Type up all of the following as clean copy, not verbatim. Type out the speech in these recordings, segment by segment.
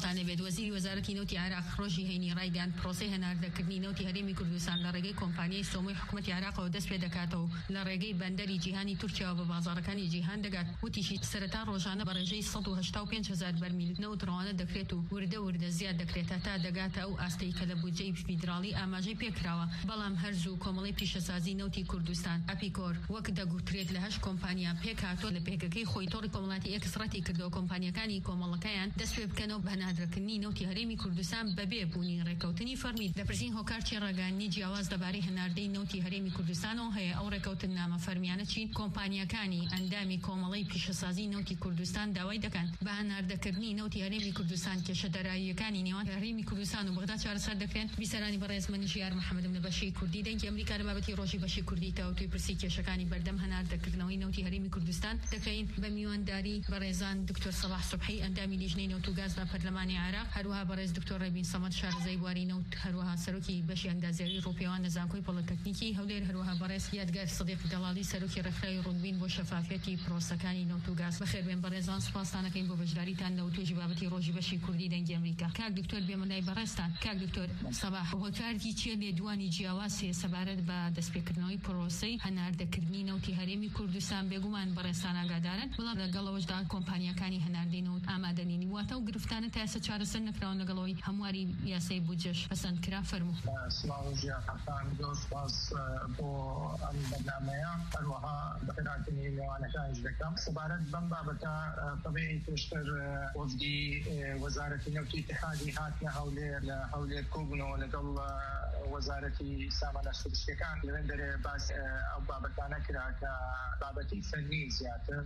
خانە بێت. وەزیری وەزارەتی نەوتی عێراق ڕۆژی هەینی ڕایگەیاند پرۆسەی هەناردەکردنی نەوتی هەرێمی کوردستان لە ڕێگەی کۆمپانیای سۆمۆی حکوومەتی عێراقەوە دەست پێ دەکاتەوە لە ڕێگەی بەندەری جیهانی تورکیاوە بە بازاڕەکانی جیهان دەگات. وتیشی سەرەتا ڕۆژانە بە ڕێژەی 185,000 بەرمیل نەوت ڕەوانە دەکرێت و وردە زیاد دەکرێت تا دەگاتە ئەو ئاستەی کە لە بودجەی فیدراڵی ئاماژەی پێکراوە. بەڵام هەرزوو کۆمەڵی پیشەسازی نەوتی کوردستان ئەپیکۆر وەک دەگوترێت لە 8 کۆمپانیا پێکهاتوە لە پێکەکەی خۆی تۆڕی کۆمەڵاتی ئێکسڕەتی کردەوە کۆمپانیەکانی کۆمەڵەکەیان دەست پێ بکەنەوە بە هەناردەکردنی نەوتی هەرێمی کوردستان بەبێ بوونی ڕێکەوتنی فەرمی. لەپرسین هۆکارچی ڕێگەیاندنی جیاواز دەبارەی هەناردەی نەوتی هەرێمی کوردستانەوە هەیە. ئەو ڕێکەوتن نامە فەرمیانە چین کۆمپانیەکانی ئەندامی کۆمەڵی پیشەسازی نەوتی کوردستان داوای دەکەن بە هەناردەکردنی نەوتی هەرێمی کوردستان کێشە دەراییەکانی نێوان هەرێمی کوردستان و بەغدا چارەسەر دەکرێن. بیسەرانی بەڕێز من ژیار محەممەدم لە بەشی کوردی دەنگی ئەمریکا لە بابەتی ڕۆژی بەشی کوردی تاوتوی پرسی کێشەکانی بەردەم هەناردەکردنەوەی نەوتی هەرێمی کوردستان دەکەین بە میوانداری بەڕێزان دکتۆر سەلاح سوبحی ئەندامی لیژنەی نەوت و گاز لە پەرلەمانی عێراق، هەروەها بەڕێز دکتۆر ڕێبین سەمەد شارەزای بواری نەوت، هەروەها سەرۆکی بەشی ئەندازیاری ڕووپێوان لە زانکۆی پۆلیتەکنیکی هەولێر، هەروەها بەڕێز یادگار سەدیق دەڵاڵی سەرۆکی ڕێکخراوی ڕوونبین بۆ شەفافیەتی پرۆسەکانی نەوت و گاز. بەخێربێن بەڕێزان، سوپاستانەکەین بۆ بەشداریتان لە توێژی بابەتی ڕۆژی بەشی کوردی دەنگی ئەمریکا. کاک دکتۆر بێمەلای بەڕێستان. کاک دکتۆر سەباح، هۆکارێکی چیە لێدوانی جیاواز سەبارەت بە دەستپێکردنەوەی پرۆسەی هەناردەکردنی نەوتی هەرێمی کوردستان بێگومان بەڕێستان ئاگادارن، بەڵام لەگەڵەوەشدا کۆمپانیەکانی هەناردەی نەوت ئامادەنین واتە و گرفتانە تا ئێستا چارەسەر نەکراون لەگەڵەوەی هەمواری یاسای بودجەش پەسەند کرا. فەرموو. سڵاو ژیانتان دۆسپاس بۆ ئەم بەرنامەیە، هەروەها بەخێرهاتنی میوانەکانیش دەکەم. سەبارەت بەم بابەتە طبیعی پێشتر وەفدی وەزارەتی نەوتی اتحادی هاتنە هەولێر لە هەولێر کۆبوونەوە لەگەڵ وەزارەتی سامانە سروشتیەکان لەوێن دەرێ باس ئەو بابەتانە کرا کە بابەتی فەرمی زیاتر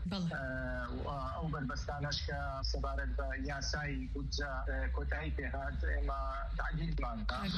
ئەو بەربەستانەش کە سەبارەت بە یاسای بودجە کۆتایی پێهات ئێمە تعدیلمان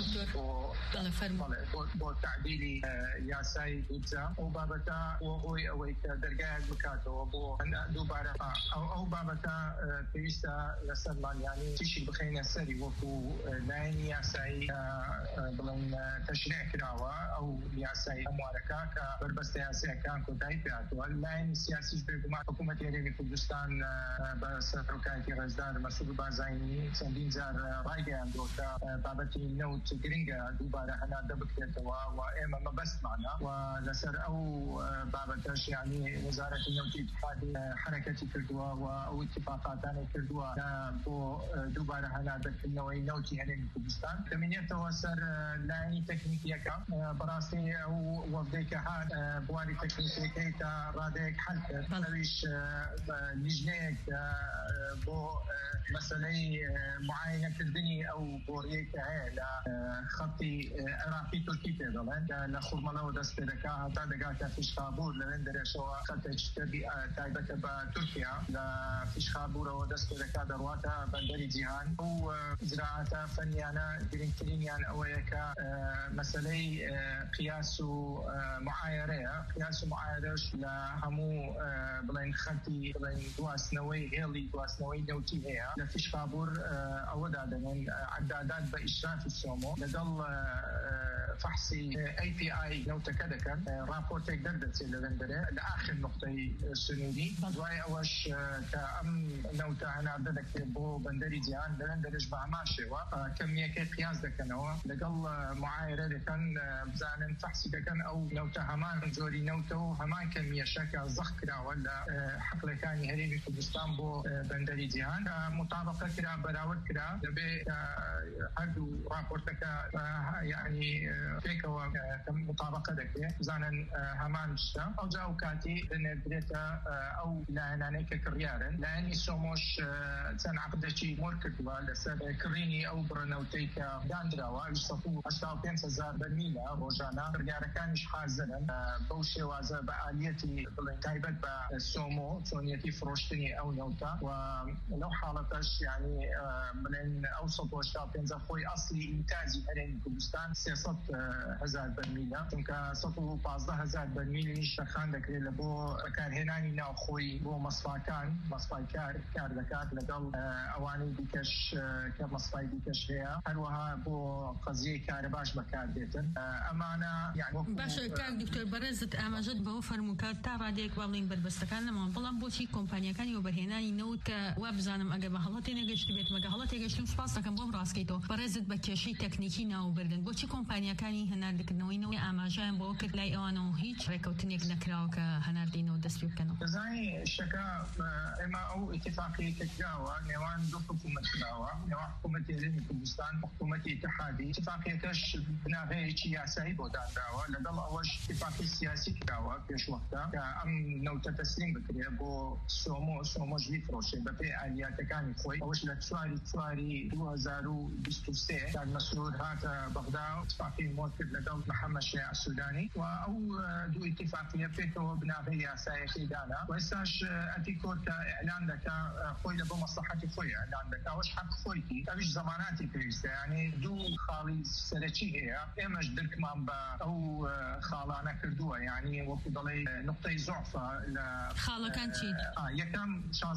بۆ تعدیلی یاسای بودجە ئەو بابەتە بۆی ئەوەی کە دەرگایەک بکاتەوە بۆ دووبارە ئەو بابەتە پێویستە لەسەرمان یانی تیشی بخەینە سەری وەکو لایەنی یاسایی بڵێن تەشریع کراوە ئەو یاسایی هەموارەکە کە بەربەستە یاسایەکان کۆتایی پێهاتووە. لایەنی سیاسیش بێگومان حکوومەتی هەرێمی کوردستان بە سەرۆکایەتی ڕێزدار مەسعود بارزانانی چەندین جار ڕایگەیاندووە کە بابەتی نەوت گرنگە دووبارە هەناردە بکرێتەوە و ئێمە مەبەستمانە و لەسەر ئەو بابەتەش یعنی وەزارەتی نەوتی اتحادی حرەکەتی کردووە و ئەو اتفاقاتانی کردووە بۆ دووبارە هەناردەکردنەوەی نەوتی هەرێمی کوردستان دەمێنێتەوە سەر لایەنی تەکنیکیەکە. بەڕاستی ئەو وەفدەی کە هات بواری تەکنیکیەکەی تا ڕادەیەک حەل کرد، ئەویش لیژنەیەک بۆ مەسەلەی معاینەکردنی ئەو بۆڕیەی کە هەیە لە خەڵکی عێراقی تورکی پێ دەڵێن لە خوڕمەڵەوە دەست پێ دەکا هەتا دەگاتە فیشخابوور لەوێن دەرێشەوە خەڵکێکی تایبەتە بە تورکیا لە فیشخابوورەوە دەست پێ دەکا دەڕواتە بەندەری جیهان. ئەو زراعەتە فەنیانە گرنگترینیان ئەوەیە کە مەسەلەی قیاس و معایرەیە. قیاس و معایرەش لە هەموو بڵێن خەتی بڵێن دواستنەوەی هێڵی دواستنەوەی نەوتی هەیە لە فیشخابوور ئەوەدا دەنێن عەدادات بە ئیشرافی سۆمۆ لەگەڵ فحصی API نەوتەکە دەکەن، راپۆرتێک دەردەچێت لەوێن دەرێ لە ئاخر نقطەی سنووری. دوای ئەوەش کە ئەم نەوتە هەناردە دەکرێت بۆ بەندەری جیهان لەوێن دەرێش بە هەمان شێوە کەمیەکەی قیاس دەکەنەوە لەگەڵ معایرە دەکەن بزانن فحصی دەکەن ئەو نەوتە هەمان جۆری نەوتە و هەمان کەمیەشە کە زەخ کراوە لە حقلەکانی هەرێمی کوردستان بۆ بەندەری جیهان مطابقە کرا بەراورد کرا دەبێ هەردوو راپۆرتەکە یعنی پێکەوە مطابقە دەکرێت بزانن هەمان شتە. ئەو جا و کاتی دەنێدرێتە ئەو لایەنانەی کە کڕیارن. لایەنی سۆمۆش چەند عەقدێکی مۆر کردووە لەسەر کڕینی ئەو بڕەنەوتەی کە دانراوە 185,000 بەرمیلە ڕۆژانە. کڕیارەکانیش حازرن بەو شێوازە بە ئالیەتی بڵێن تایبەت بە سۆمۆ چۆنیەتی فرۆشتنی ئەو نەوتە و لەو حاڵەتەش یعنی بڵێن ئەو 185 خۆی ئەسلی ئینتاجی هەرێمی کوردستان 300 100,000 برمیلە چونکە 115,000 برمیلیش تەخان دەکرێت لە بۆ کارهێنانی ناوخۆی بۆ مەسفای کار دەکات لەگەڵ ئەوانەی دیکەش کە مەسفای دیکەش هەیە هەروەها بۆ قەزیەی کارە باش بەکاردێتن ئەمانە باشە کاک دکتۆر بەڕێزت ئاماژەت بەوە فەرمووکات تا ڕادێک بڵین بربەستەکان لەمەوە بەڵام بۆچی کۆمپانیەکانی وەبەرهێنانی نەوت کە وا بزانم ئەگەر بە هەڵەتی نەگەشت بێت مەگە هەڵەتی گەشتن سوپاس دەکەم بۆم ڕاستکەیتەوە بەڕێزت بە کێشەی تەکنیکی ناوبردن بۆچی کۆمپانیەکانی هەناردەکردنەوەی نەوەی ئاماژیان بۆ کرد لای ئەوانەوە هیچ ڕێکەوتنێک نەکراوە کە هەناردینەوە دەست پێ بکەنەوە دەزانی شەکە ئێمە ئەو ئیتفاقی کراوە نێوان دوو حکوومەت کراوە نێوان حکوومەتی هەرێمی کوردستان حکوومەتی اتحادی اتفاقیەکەش بناغەیەکی یاسایی بۆ دانراوە لەگەڵ ئەوەش اتفاقی سیاسی کراوە پێشوەختە کە ئەم نەوتە تەسلیم بکرێت بۆ سۆمۆژ بیفرۆشێت بەپێی ئالیاتەکانی خۆی ئەوش لە چواری 2023 کاک مەسرور هاتە بەغدا اتفاقی مۆ کرد لەگەڵ محەممەد شیع سوودانی و ئەو دوو اتفاقیە پێکەوە بناغەی یاسایەکی دانا و ئێستاش ئەتیکۆر کە ئەعلان دەکا خۆی لە بۆ مەسلحەتی خۆی ئەعلان دەکا ئەوش حەق خۆیتی ئەوش زەماناتی پێویستە یعنی دوو خاڵی سەرەکی هەیە ئێمەش درکمان بە ئەو خاڵانە کردووە یعنی وەکو دەڵێ نقطەی زۆعفە لە خاڵەکان چی یەکەم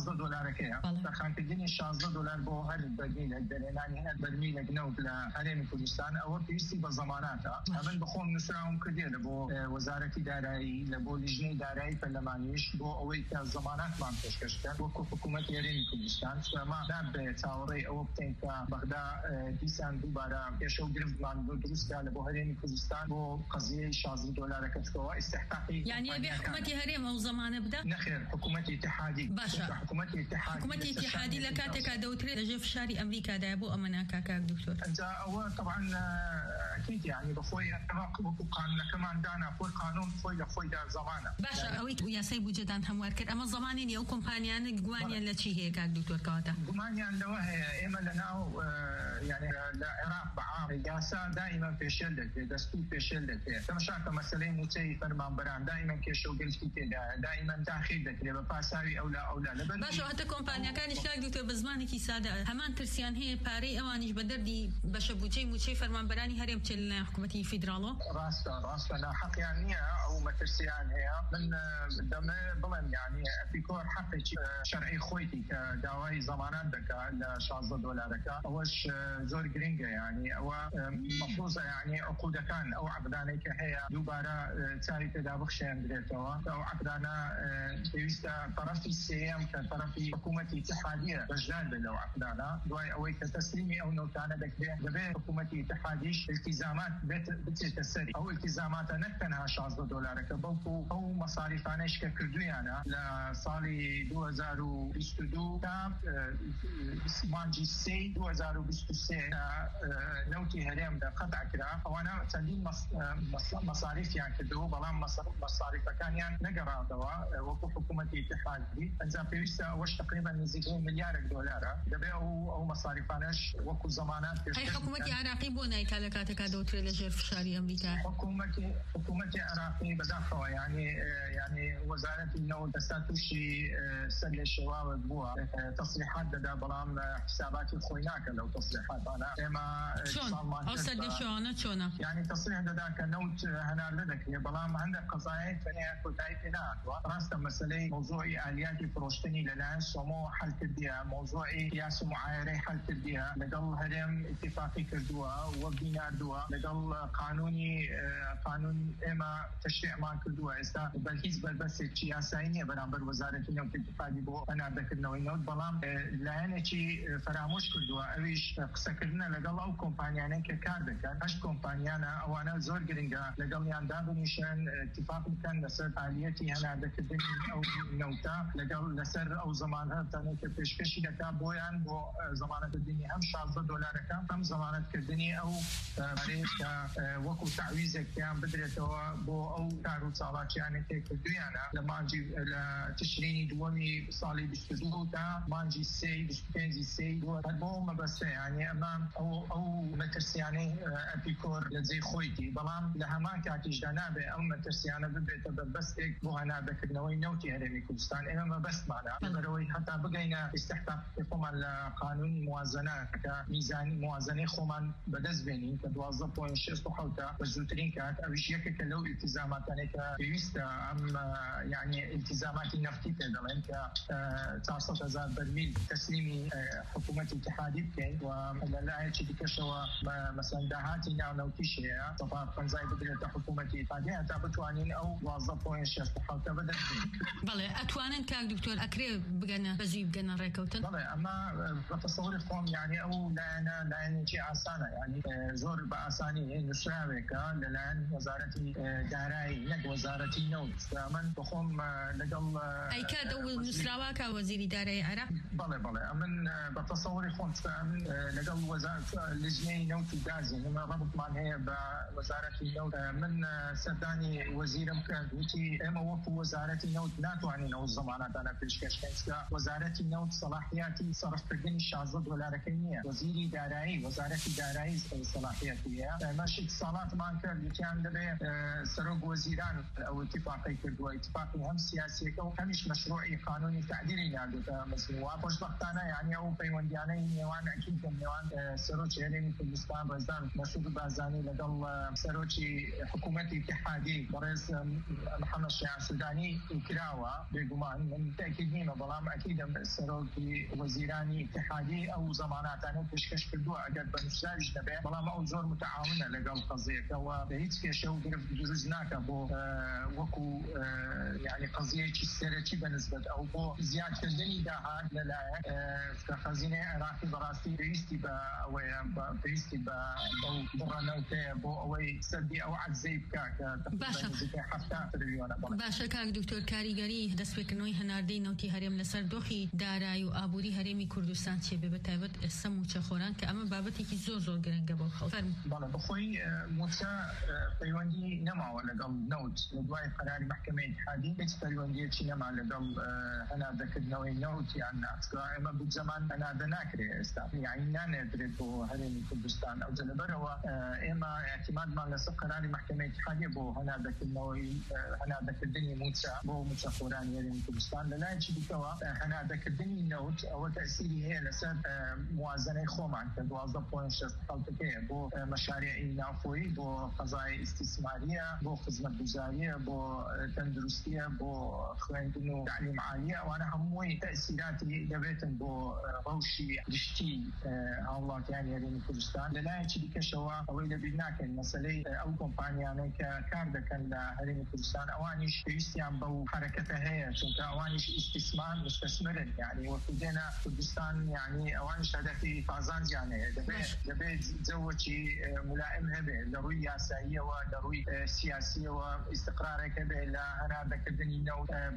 $16 تەخانکردنی $16 بۆ هەر بەرمیلێک دەرهێنانی هەر بەرمیلێک نەوت لە هەرێمی کوردستان ئەوە پێویستی بە زەماناتە ئەمن بخۆم نووسراوم کردێ لە بۆ وەزارەتی دارایی لە بۆ لیژنەی دارایی پەرلەمانیش بۆ ئەوەی کە زەماناتمان پێشکەشکە وەکو حکوومەتی هەرێمی کوردستان سوێما نابێت چاوەڕێی ئەوە بکەین کە بەغدا دیسان دووبارە پێشە و گرفتمان بۆ دروستکە لە بۆ هەرێمی کوردستان بۆ قەزیەی $16 کەچکەوە استحقاقی یعنی ئەبێ حکوومەتی هەرێم ئەو زەمانە بدە نەخێر حکوومەتی اتحادی باشە حکوومەتی اتحادی لە کاتێکا دەوترێت لەژێر فشاری ئەمریکادایە بۆ ئەمە ناکا کاک دکتۆر ئەوە طبعا ئەکید یعنی بەخۆی وەکو قانونەکەمان دانا خۆی قانون خۆی لە خۆیدا زەمانە باشە ئەوەی یاسای بودجەدان هەموار کرد ئەمە زەمانی نیە ئەو کۆمپانیانە گوانیان لە چی هەیە کاک دکتۆر کەواتە گومانیان لەوە هەیە ئێمە لەناو یعنی لە عێراق بەعام یاسا دائما پێشێل دەکرێت دەستور پێشێل دەکرێت تەماشاکە مەسەلەی موچەی فەرمانبەران دائما کێشە و گرفتی تێدا دائما تاخیر دەکرێت بە پاساوی ئەولا لەبەر باشە هەتە کۆمپانیەکانیش کاک دکتۆر بە زمانێکی سادە هەمان ترسیان هەیە پارەی ئەوانیش بە دەردی بەشە بودجەی موچەی فەرمانبەرانی هەرێم بچێت لە حکوومەتی فیدراڵەوە ڕاستە ناحەقیان نییە ئەو مەترسیان هەیە من دەمێ بڵێم یعنی ئەپیکۆر حەقێکی شەرعی خۆیتی کە داوای زەمانات دەکات لە $16 ئەوەش زۆر گرنگە یعنی ئەوە مەفروضە یعنی عقودەکان ئەو عقدانەی کە هەیە دووبارە چاوی پێدا بخشێنرێتەوە ئەو عقدانە پێویستە طرفی سێم کە طرفی حکوومەتی اتحادیە بەشدار بێت لەو عقدانە دوای ئەوەی کە تەسلیمی ئەو نۆتانە دەکرێت دەبێت حکوومەتی اتحادیش التزامات بچێتە سەری ئەو التزاماتە نەک تەنها $16 کە بەڵکو ئەو مەصاریفانەش کە کردویانە لە ساڵی 2022 تا مانجی 2023 نەوتی هەرێم قەتع کرا ئەوانە چەندین مەصاریفیان کردو بەڵام مەصاریفەکانیان نەگەڕاوەوە وەکو حکوومەتی اتحادی ئەنجام پێویستە ئەوەش تقریبا نزیکەی $1 ملیار دەبێت ئەو مەصاریفانەش وەکو زەمانات حکوومەتی عراقی بۆ نایکا لە کاتێکا دەوترێت لەژێر فشاری ئەمریکا حکوومەتی عراقی بەداخەوە یعنی وەزارەتی نەوت دەستا تووشی سەر لە شێواوت بووە تەصریحات دەدا بەڵام حساباتی خۆی ناکە لەو تەصریحاتانە ئێمە ئەو سەردەشەوانە چۆنە یعنی تەصریح دەدا کە نەوت هەنار لەدەکرێت بەڵام هەندێک قەزایەک فەنەیە کۆتایی پێ نهاتوە ڕاستە مەسەلەی مۆزوعی ئالیاتی فرۆشتنی لەلایەن سۆمۆ حەل کردیە مۆزوعی یاس و معایرەی حەل کردیە لەگەڵ هەرێم اتفاقی کردووە وە بیناردووە لەگەڵ قانون ئێمە تەشریعمان کردووە ئێستا بەرهیچ بەربەسێکی یاسایی نییە بەرامبەر وەزارەتی نەوت اتفاقی بۆ هەناردەکردنەوەی نەوت بەڵام لایەنێکی فرامۆش کردووە ئەویش قسەکردنە لەگەڵ ئەو کۆمپانیانەی کە کار دەکەن 8 کۆمپانیانە ئەوانە زۆر گرنگە لەگەڵیان دابنیشن اتفاق بکەن لەسەر ئالیەتی هەناردەکردنی ئەو نەوتە لەگەڵ لەسەر ئەو زەمانەتانەی کە پێشکەشی دەکات بۆیان بۆ زەمانەتکردنی هەم $16 هەم زەمانەتکردنی ئەو کە وەکو تعویزێکیان بدرێتەوە بۆ ئەو کار و چاڵاکیانە تێکردویانە لە مانجی لە تشرینی دووەمی ساڵی 22 تا مانجی 25 بۆ مەبەستە یعنی ئەمە ئەو مەترسیانەی ئەپیکۆر لە جێی خۆیتی بەڵام لە هەمان کاتیشدا نابێ ئەو مەترسیانە ببێتە بەبەستێک بۆ هەناردەکردنەوەی نەوتی هەرێمی کوردستان ئێمە مەبەستمانە بەرەوەی هەتا بگەینە استحقاقی خۆمان لە قانونی موازنە کە میزانی موازنەی خۆمان بەدەست بێنین کە 12.4 12.67 وزوترين كانت أوش يكك لو التزامات أنك بيستا أم يعني التزامات النفطية دلين ك 900,000 برميل تسليمي حكومة اتحادي بكين ولا يشتي كشوا مثلا دهاتنا نوتيشيا طبعا فنزاي بدرة حكومة اتحادية تابتوانين أو وظفوا شخص بدل بله أتوانن كاك دكتور أكري بجنا بزيب جنا ريكوتن بله أما بتصور فهم يعني أو لأن شيء عسانة يعني زور بأساني نسراوك لأن وزارة دارائي نك وزارة نوت فمن بخوم لقل أي كاد أول نسراوك وزير دارائي عراق بله أمن بتصور فهم فمن لقل وزارة لجنة نوت الغازي لما ربط معنا هي بوزارة نوت من سرداني وزير مكانتي أما وفو وزارة نوت ناتواني نوت زمانات أنا فيش كشكنسكا وزارة نوت صلاحياتي صرف كردن الشعزد ولا ركنية وزيري دارائي وزارة دارائي صلاحياتي ماشي اتصالات معك كان دبي سروق وزيران أو اتفاقي كردوا اتفاقي هم سياسي أو همش مشروعي قانوني تعديلي نادو مسؤول وش بختانا يعني أو بيونديانا نيوان أكيد نيوان سروق هلين كردستان رزان مسؤول بازاني لقل سروق حكومة اتحادي برئيس محمد الشيعة السوداني كراوة بجمان من تأكيد نيمة بلام أكيد سروق وزيراني اتحادي أو زمانات أنا بشكش كردوا أجد بنساج نبي بلام أو زور متعاونة لقل قضية كوا بهيت كشوا قرب جزناك بو وكو يعني قضية السرتي بالنسبة أو بو زيادة كردني دهان للا كخزينة عراقي براسي بيستي أو بيستي برناوته بو أو سدي أو عزيب كاك باشا كاك دكتور كاریگری دەست پێکردنەوەی هەناردەی نەوتی هەرێم لەسەر دۆخی دارایی و ئابووری هەرێمی کوردستان چێ بێ بەتایبەت سەم و چەخۆران کە ئەمە بابەتێکی زۆر گرنگە بۆ خەڵک. بەڵێ بخۆی موسا پەیوەندی نەماوە لەگەڵ نەوت لە دوای قەراری محکەمەی اتحادی هیچ پەیوەندیەکی نەما لەگەڵ هەناردەکردنەوەی نەوت یان ناتکە ئێمە بوو زەمان هەناردە ناکرێت ئێستا یعنی نانێدرێت بۆ هەرێمی کوردستان ئەو جەلەبەرەوە ئێمە اعتمادمان لەسەر قەراری محکەمەی اتحادی بۆ هەناردەکردنی موسا بۆ مچەخۆرانی هەرێمی کوردستان لەلایەکی دیکەوە هەناردەکردنی نەوت ئەوە تەسیری هەیە لەسەر موازنەی خۆمان کە 12.6% بۆ مەشاریعی ناوخۆیی بۆ قەزای استثماریە بۆ خزمەتگوزاریە بۆ تەندروستیە بۆ خوێندن و تعلیم عالیە ئەوانە هەمووی تەسیراتی دەبێتن بۆ ڕەوشی گشتی هاوڵاتیانی هەرێمی کوردستان لەلایەکی دیکەشەوە ئەوەی لەبیر ناکەین مەسەلەی ئەو کۆمپانیانەی کە کار دەکەن لە هەرێمی کوردستان ئەوانیش پێویستیان بەو حرەکەتە هەیە چونکە ئەوانیش استثمار مستثمرن يعني وفدنا كردستان يعني أوانش هدفي فازان يعني دبي زوجي ملائم هبه لروي سياسية ولروي سياسية واستقرار كبه لأنا ذكرتني إنه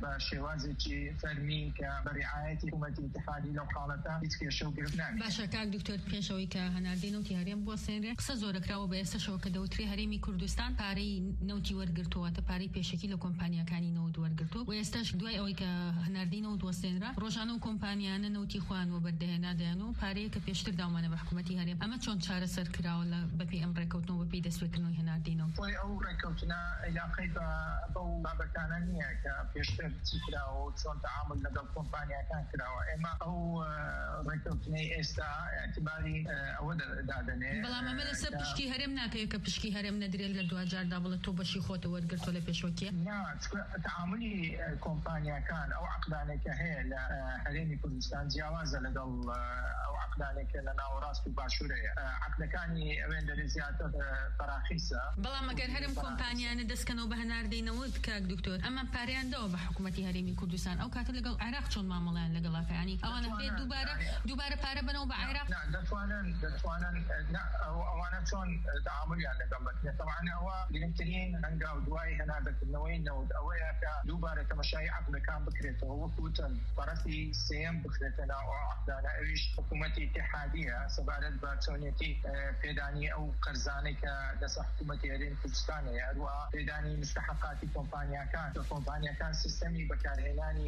بشوازي فرمي كبرعاية حكومة الاتحادية لو حالتها يتكشوا قربنا. باشا كاك دكتور بيشوي كهناردي نوتي هريم بوسينري قصة زورك راو بيستشوا كدوتري هريمي كردستان باري نوتي ورقرتوا تباري بيشكي لو كومبانيا كاني نود ورقرتوا ويستش دواي أوي كهناردي نود وسينرا روجانو كومبانيانا نوتي خوان وبردهنا دانو باري كبيشتر داومانا بحكومتي هريم أما شون شارة سر كرا ولا ببي أمر كوتنو ببي دسوكنو هناردي نود. وي أو ركوتنا إلى قيد بو بابكانانية كبيشتر تكرا وشون تعامل لدى كومبانيا كان كرا وإما أو ركوتني إستا اعتباري أود دادني. بلا ما ملا سب بشكي هرمنا كبشكي هرمنا دريل لدوا جار دابل توبشي خوت ورقرت ولا بيشوكي. نعم تعاملي كومبانيا كان أو عقداني كهي لهريمي كردستان جوازة لدى أو عقداني كلنا وراس باشورية عقد كاني وين درزيات تراخيصة. بلا ما قال هرم كومبانيا ندس كانوا بهناردي نود كاك دكتور أما باريان دو بحكومتي هريمي كردستان أو كاتل لقل عراق شون معاملان لقلاك يعني أو أنا في دوبارة بارا بنو بعراق. نعم دتوانا لا أو أنا شون تعاملي على قلبك طبعا هو لنترين عنقا ودواي هنادك النوين نود أويا دوبارة كمشاي عقد كان بكرته وفوتن فرسي سيم بكرتنا وعقدنا إيش حكومتي اتحادية سبارة باتونيتي فيداني أو قرزاني كدس حكومتي هرين كردستان يعني فيداني مستحقاتي كومبانيا كان سيستمي بكارهناني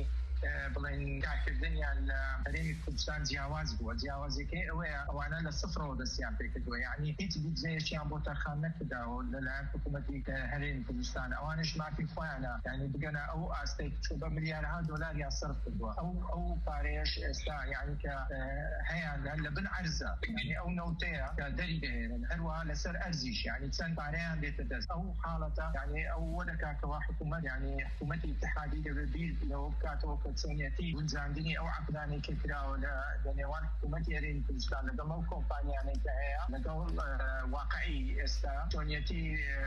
بڵێن کارکردنیان لە هەرێمی کوردستان جیاواز بووە. جیاوازەکەی ئەوەیە ئەوانە لە سفرەوە دەستیان پێ کردووە، یعنی هیچ بودجەیەکیان بۆ تەرخان نەکرداوە لەلایەن حکوومەتی هەرێمی کوردستان. ئەوانش مافی خۆیانە، یعنی بگەنە ئەو ئاستەی بە ملیارها دۆلار صرف کردووە. ئەو پارەیەش ئێستا یعنی کە هەیان لە بن عەرزە، یعنی ئەو نەوتەیە کە دەری دەهێنن، هەروەها لەسەر ئەرزیش، یعنی چەند پارەیان دێتە دەست. ئەو حاڵەتە یعنی ئەو وەدەکاتەوە حکوومەت، یعنی حکوومەتی اتحادی دەبێت بیر لەوە بکاتەوە کە چۆنیەتی گونجاندنی ئەو عەقدانەی کە کراوە لە نێوان حکوومەتی هەرێمی کوردستان لەگەڵ ئەو کۆمپانیانەی کە هەیە، لەگەڵ واقعی ئێستا چۆنیەتی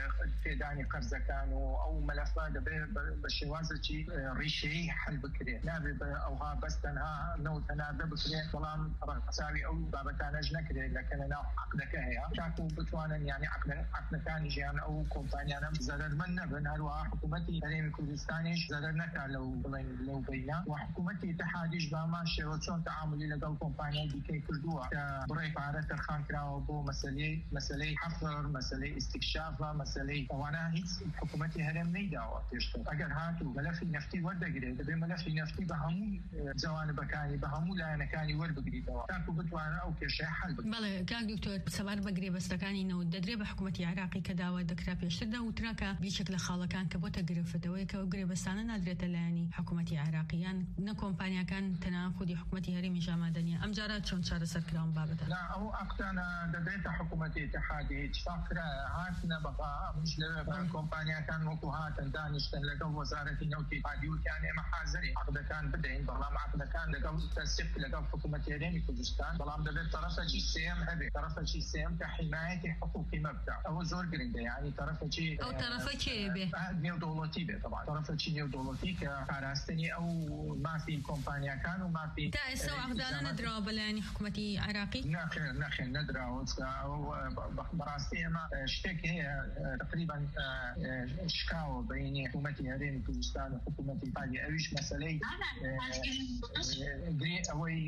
پێدانی قەرزەکان و ئەو مەلەفە دەبێت بە شێوازێکی ڕیشەیی حل بکرێت. نابێت ئەوها بەس تەنها نەوت هەناردە بکرێت، بەڵام ڕەنگەساوی ئەو بابەتانەش نەکرێت لە کەنەناو عەقدەکە هەیە، تاکو بتوانن یعنی عەقدەکانی ژیان ئەو کۆمپانیانە زەرەرمەند نەبن. هەروەها حکوومەتی هەرێمی کوردستانیش زەرەر نەکات لەو بینە، و حکوومەتی اتحادیش بامان شێوە چۆن تەعاملی لەگەڵ کۆمپانیای دیکەی کردووە کە بڕێ پارە تەرخان کراوە بۆ مەسەلەی حەفر، مەسەلەی ئیستیکشافە، مەسەلەی ئەوانە هیچ حکوومەتی هەرێم نەیداوە پێشتر. ئەگەر هاتوو مەلەفی نەفتی وەردەگرێت، دەبێت مەلەفی نەفتی بە هەموو جوانبەکانی بە هەموو لایەنەکانی وەربگریتەوە تاکو بتوانێت ئەو کێشەیە حل بکرێت. بەڵێ کاک دکتۆر، سەبار بە گرێبەستەکانی نەوت دەدرێت بە حکوومەتی عێراقی کە داوا دەکرا پێشتردا وتراکە بیشێک لە خاڵەکان کە بۆتە گرفتەوەی کە ئەو گرێبەستانە نادرێتە لایەنی حکوومەتی عێراقیان نە کۆمپانیاکان تەنها خودی حکوومەتی هەرێمی ژامادەنیە. ئەم جارە چۆن چارەسەر کراون بابەتە؟ لا، ئەو عەقدانە دەبێتە حکوومەتی اتحادی اتفاق کرا هاتنە بەقا ئەمش لە کۆمپانیاکان وەکو هاتن دانیشتن لەگەڵ وەزارەتی نەوتی اتحادی وتیان ئێمە حاضرین عەقدەکان بدەین، بەڵام عەقدەکان لەگەڵ تەسیق لەگەڵ حکوومەتی هەرێمی کوردستان، بەڵام دەبێت تەرەفێکی سێم هەبێت، تەرەفێکی سێم کە حیمایەتی حقوقی مەبدا. ئەوە زۆر گرنگە، یعنی تەرەفێکی ئەو تەرەفە کێ بێ؟ نێودەوڵەتی بێت. طبعا تەرەفێکی نێودەوڵەتی کە پاراستنی ئەو مافی کۆمپانیاکان و مافی تا ئێستا عەقدانە نەدراوە بەلایەنی حکوومەتی عێراقی؟ نەخێر نەدراوە. بەڕاستی ئێمە شتێک هەیە تقریبا شکاوە بینی حکوومەتی هەرێمی کوردستان و حکوومەتی اتحادی، ئەویش مەسەلەی ئەوەی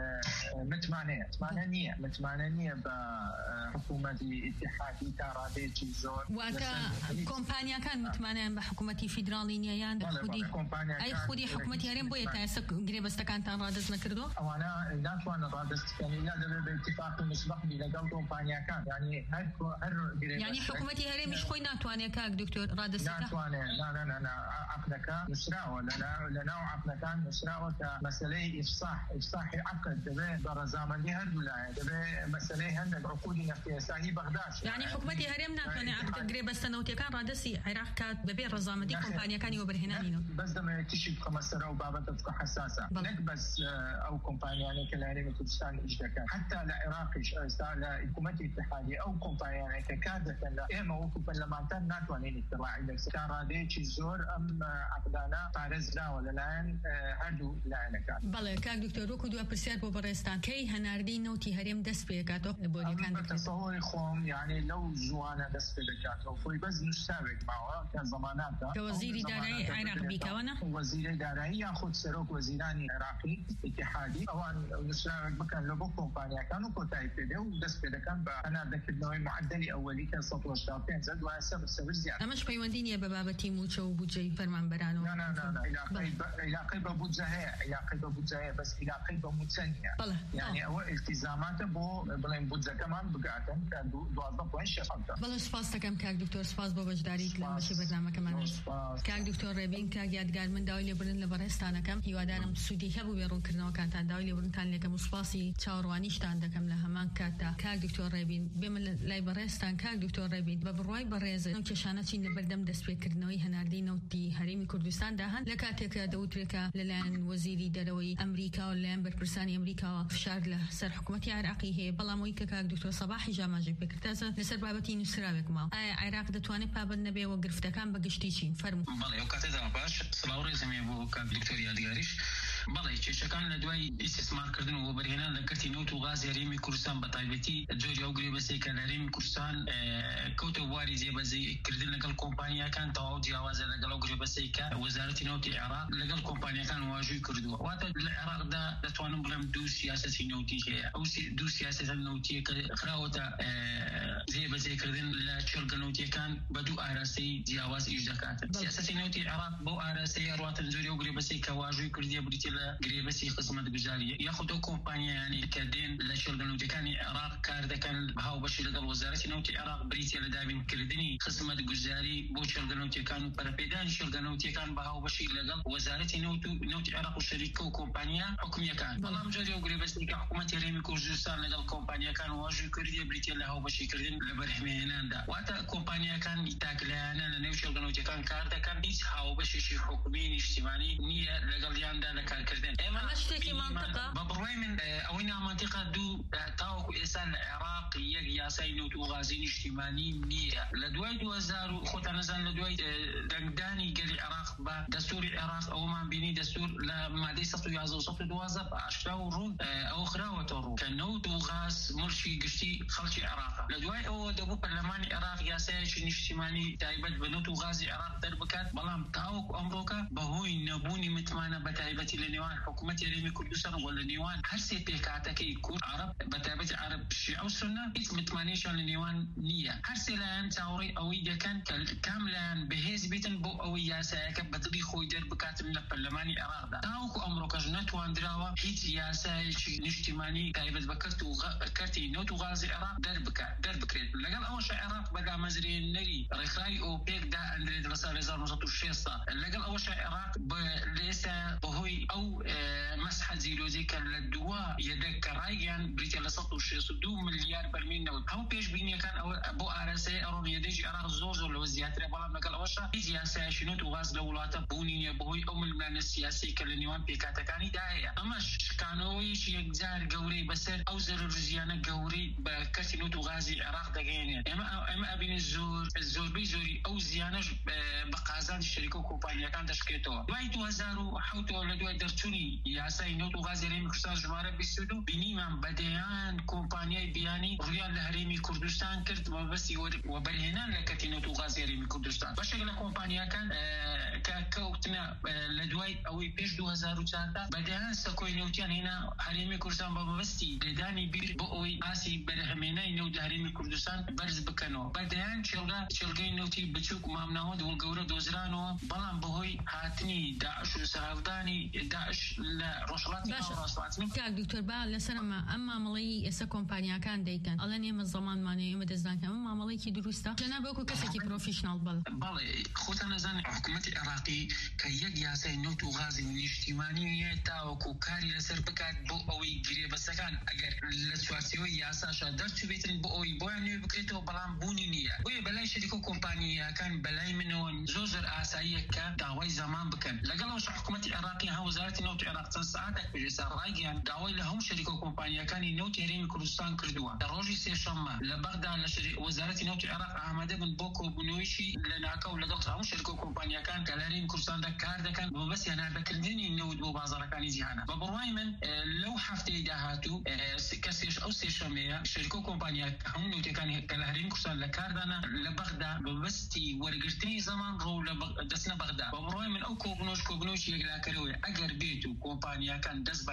متمانە نییە بە حکوومەتی اتحادی تا ڕادێکی زۆر. واتە کۆمپانیاکان متمانەیان بە حکوومەتی فیدراڵی نیەیان خودی حکوومەتی هەرێم بۆیە تا ئێستا گرێبەستەکانتان ڕادەست نەکردووە؟ ئەوانە ناتوانن ڕادەستکەن، لا دەبێت بە اتفاقی مسبق بی لەگەڵ کۆمپانیاکان، یعنی حکوومەتی هەرێمیش خۆی ناتوانێت کاک دکتۆر ڕادەستەکە؟ ناتوانێت. عەقدەکە نووسراوە، لەناو عەقدەکان نووسراوە کە مەسەلەی ئیفصاحی عەقد دەبێت بە ڕەزامەندی هەردوو لایەن، دەبێت مەسەلەی هەندێک عقودی نەفتی ئێستاهی بەغداد. یعنی حکوومەتی هەرێم ناتوانێت عەقدە گرێبەستە نەوتیەکان ڕادەستی عێراق کات بەبێ ڕەزامەندی کۆمپانیەکانی وەبەرهێنانینەوە. بەس دەمەوێت تیشی بخەمە سەرە و بابەتە بکە حەساسە، نەک بەس ئەو کۆمپانیانەی کە لە هەرێمی کوردستان ئیش دەکەن، حتا لە عێراقیش ئێستا لە حکوومەتی اتحادی ئەو کۆمپانیانەی کە کار دەکەن لە ئێمە وەکو پەرلەمانتەر ناتوانین ئیطلاعی لەسەر ڕادەیەکی زۆر ئەم عەقدانە پارێزراوە لەلایەن هەردوو لایەنەکان. بەڵێ کاک دکتۆر، وەکو دووە پرسیار بۆ بەڕێستان کەی هەناردەی نەوتی هەرێم دەست پێ دەکاتەوە بۆریەکان تەسەووری خۆم، یعنی لەو زوانە دەست پێ دەکاتەوە خۆی بەس نووسراوێک ماوە کە زەماناتە کە وەزیری دارایی عێراق بیکەوەنە، وەزیری دارایی یاخود سەرۆک وەزیرانی عێراقی اتحادی ئەوان نووسراوێک بکەن لە بۆ کۆمپانیاکان و کۆتایی پێدێ و دەست پێ دەکەن بە هەناردەکردنەوەی معدەلی ئەوەلی کە 185 دوای سەبر زیاد. ئەمەش پەیوەندی نییە بە بابەتی موچە و بودجەی فەرمانبەرانەوە؟ علاقەی بە بودجە هەیە، علاقەی بە بودجە هەیە، بەس علاقەی بە موچە نییە. یعنی ئەوە التیزاماتە بۆ بڵێن بودجەکەمان بگاتن کە 12.6. بەڵێ سپاس دەکەم کاک دکتۆر، سپاس بۆ بەشداریت لە بەشی بەرنامەکەمان. کاک دکتۆر ڕێبین، کاک یادگار، من داوای لێبوردن لە بەڕێستانەکەم، هیوادارم سوودی هەبوو بێ ڕوونکردنەوەکانتان، داوای لێبوردنتان لێکەم و سپاسی چاوەڕوانیشتان دەکەم لە هەمان کاتدا. کاک دکتۆر ڕێبین، بێمە لای بەڕێستان. کاک دکتۆر ڕێبین، بە بڕوای بەڕێز ئەو کێشانە چین لە بەردەم دەستپێکردنەوەی هەناردەی نەوتی هەرێمی کوردستان داهەن لە کاتێکە دەوترێکە لەلایەن وەزیری دەرەوەی ئەمریکا و لەلایەن بەرپرسانی ئەمریکاوە فشار لە سەر حکوومەتی عێراقی هەیە، بەڵام ئەوەی کە کاک دکتۆر سەباحی ژاماژەی پێکردازە لەسەر بابەتی نووسراوێک ماوە. ئایا عێراق دەتوانێت پابند نەبێەوە گرفتەکان بەگشتی چین؟ فەرموو. بەڵێ ئەو کاتێدا باش سڵاو ڕێزەمێ بۆ کاک دکتۆر یادگاریش. بەڵێ کێشەکان لە دوای ئیستثمارکردن و بەرهێنان لە کەرتی نەوت و غاز هەرێمی کوردستان بە تایبەتی جۆری ئەو گرێبەسەی کە لە هەرێمی کوردستان کەوتە بواری جێبەجێکردن لەگەڵ کۆمپانیاکان تەواو جیاوازە لەگەڵ ئەو گرێبەسەی کە وەزارەتی نەوتی عێراق لەگەڵ کۆمپانیاکان واژووی کردووە. واتە لە عێراقدا دەتوانم بڵێم دوو سیاسەتی نەوتی هەیە. ئەو دوو سیاسەتە نەوتیە کە خراوەتە جێبەجێکردن لە چێلگە نەوتیەکان بە دوو ئاراستەی جیاواز ئیش دەکاتن. سیاسەتی نەوتی عێراق بۆ ئاراستەیە ڕاتن جۆری ئەو گرێبەسەی کە واژووی کردیە بریتە لە گرێبەسی خزمەتگوزاریە یاخود ئەو کۆمپانیایانی کە دێن لە چێلگە نەوتیەکانی عێراق کار دەکەن هاوبەشی لەگەڵ وەزارەتی نەوتی عێراق بریتە لە دابینکردنی خزمەتگوزاری بۆ چێلگە نەوتیەکان و پەرەپێدانی چێلگە نەوتیەکان بە هاوبەشی لەگەڵ وەزارەتی نەوتی عێراق و شەریکە و کۆمپانیا حکومیەکان. بەڵام جۆری ئەو گرێبەسەی کە حکوومەتی هەرێمی کوردستان لەگەڵ کۆمپانیەکان واژووی کردیە بریتە لە هاوبەشیکردن لە بەرهەمهێناندا. واتە کۆمپانیەکان تاکلایانە لە نێو چێلگە نەوتیەکان کار دەکەن هیچ هاوبەشێکی حکومی نیشتیمانی نییە لەگەڵیاندا لە کارکردن. ئێمە شتێکی منطقە بە بڕوای من ئەوەی نامەنتیقە دوو تاوەکو ئێستا لە عێراق یەک یاسای نەوت و غازی نیشتیمانی نییە. لە دوای 2000 خۆتان نەزان لە دوای دەنگدانی گەلی عێراق بە دەستوری عێراق ئەومان بینی دەستور لە مادەی 111 و 112 ئاشکرا و ڕوون ئەو خراوەتە ڕوو کە نەوت و غاز ملکی گشتی خەڵکی عێراقە. لە دوای ئەوە دەبوو پەرلەمانی عێراق یاسایەکی نیشتیمانی تایبەت بە نەوت و غازی عێراق دەربکات. بەڵام تاوەکو ئەمڕۆکە بەهۆی نەبوونی متمانە بە تایبەتی لە نێوان حکوومەتی هەرێمی کوردستان و لە نێوان هەر سێ پێکاتەکەی کورد عەرەب بە تایبەتی عەرەب شیعە و سونە هیچ متمانەیەکیان لە نێوان نییە. هەر سێ لایەن چاوەڕێی ئەوەی دەکەن کە کاملایان بەهێز بێتن بۆ ئەوەی یاسایەکە بەدڵی خۆی دەربکاتن لە پەرلەمانی عێراقدا. تاوەکو ئەمڕۆکەش نەتواندراوە هیچ یاسایەکی نیشتیمانی تایبەت بە کەرتی نەوت و غازی عێراق دەربکرێت. لەگەڵ ئەوەشە عێراق بە دامەزرێنەری ڕێکخراوی ئۆپێکدا ئەندرێت لە ساڵ 1960. لەگەڵ ئەوەشە عێراق لێستا بەهۆی ئەو مەسحە زیرۆزی کە لە دووە یەدەک کە ڕایگەیان بریتە لە 162 ملیار بەرمیل نەوت. هەموو پێشبینیەکان ئەوە بۆ ئاراسەی ئەڕۆ یەدەکی عێراق زۆر لەوە زیاترە. بەڵام لەگەڵ ئەوەشە هیچ یاسایەکی نەوت و غاز لە وڵاتە بوونی نییە بەهۆی ئەو ململانە سیاسی کە لە نێوان پێکاتەکانیدا هەیە. ئەمەش شکانەوەیەکی یەکجار گەورەی بەسەر ئەو زەرەر و زیانە گەورەی بە کەرتی نەوت و غازی عێراق دەگەیەنێت. ئێمە ئەبینێ زۆربەی زۆری ئەو زیانەش بە قازانی شەریکە و کۆمپانیەکان دەشکێتەوە. دوای 2007 لە دوای دەرچوونی یاسای نەوت و غازی هەرێمی کوردستان ژمارە 22 بینیمان بەدەیان کۆمپانیای بیانی ڕویان لە هەرێمی کوردستان کرد مەبەستی وەبەرهێنان لە کەرتی نەوت و غازی هەرێمی کوردستان. بەشێک لە کۆمپانیەکان کە کەوتنە لە دوای ئەوەی پێش 2004 بەدەیان سەکۆی نەوتیان هێنا هەرێمی کوردستان بە مەبەستی لێدانی بیر بۆ ئەوەی ئاسی بەرهەمهێنانی نەوت هەرێمی کوردستان بەرز بکەنەوە. بەدەیان چێلگەی نەوتی بچووک مامناوەند و گەورە دۆزرانەوە. بەڵام بەهۆی هاتنی داعش و سەرهەڵدانی داعش لە ڕۆژهەڵاتی ناوەڕاستخواتنی دکتۆر با لەسەرمە ئەم مامەڵەی ئێستا کۆمپانیاکان دەیکەن ئەڵێن ئێمە زەمانمانەیە ئێمە دەستدانکەن ئەم مامەڵەیەکی دروستە جەناب وەکو کەسێکی پرۆفیشناڵ بەڵێ خۆتان نەزانێت حکوومەتی عێراقی کە یەک یاسای نەوت و غازی نیشتیمانی نییە تاوەکو کاری لەسەر بکات بۆ ئەوەی گرێبەسەکان ئەگەر لە چوارچێوەی یاساشە دەرچوبێتن بۆ ئەوەی بۆیان نوێ بکرێتەوە بەڵام بوونی نییە. بۆیە بەلای شەریکە و کۆمپانیەکان بەلای منەوە زۆر ئاساییە کە داوای زەمان بکەن. لەگەڵەوەش حکوومەتی عێراقی وەزارەتی نەوتی عێراق چەند سەعاتێک پێشتر ڕایگەیاند داوای لە هەموو شەریکە و کۆمپانیەکانی نەوتی هەرێمی کوردستان کردووە. لە ڕۆژی سێشەممە لە بەغدا لە وەزارەتی نەوتی عێراق ئامادە بن بۆ کۆبوونەوەیشی لە ناکەو لەگەڵ هەموو شەریکە و کۆمپانیەکان کە لە هەرێمی کوردستاندا کار دەکەن بۆ بەس هێناردەکردنی نەوت بۆ بازاڕەکانی جیهانە. بە بڕوای من لەو هەفتەی داهاتوو کە ئەو سێشەمەیە شەریکە و کۆمپانیا هەموو نەوتەکانی کە لە هەرێمی کوردستان لە کاردانە لە بەغدا بەبەستی وەرگرتنی زەمان ڕۆ لە دەستنە بەغدا. بە بڕوای من ئەو کۆبوونەوەی یەکلاکەرەوەی ئەگەر بێت و کۆمپانیەکان دەست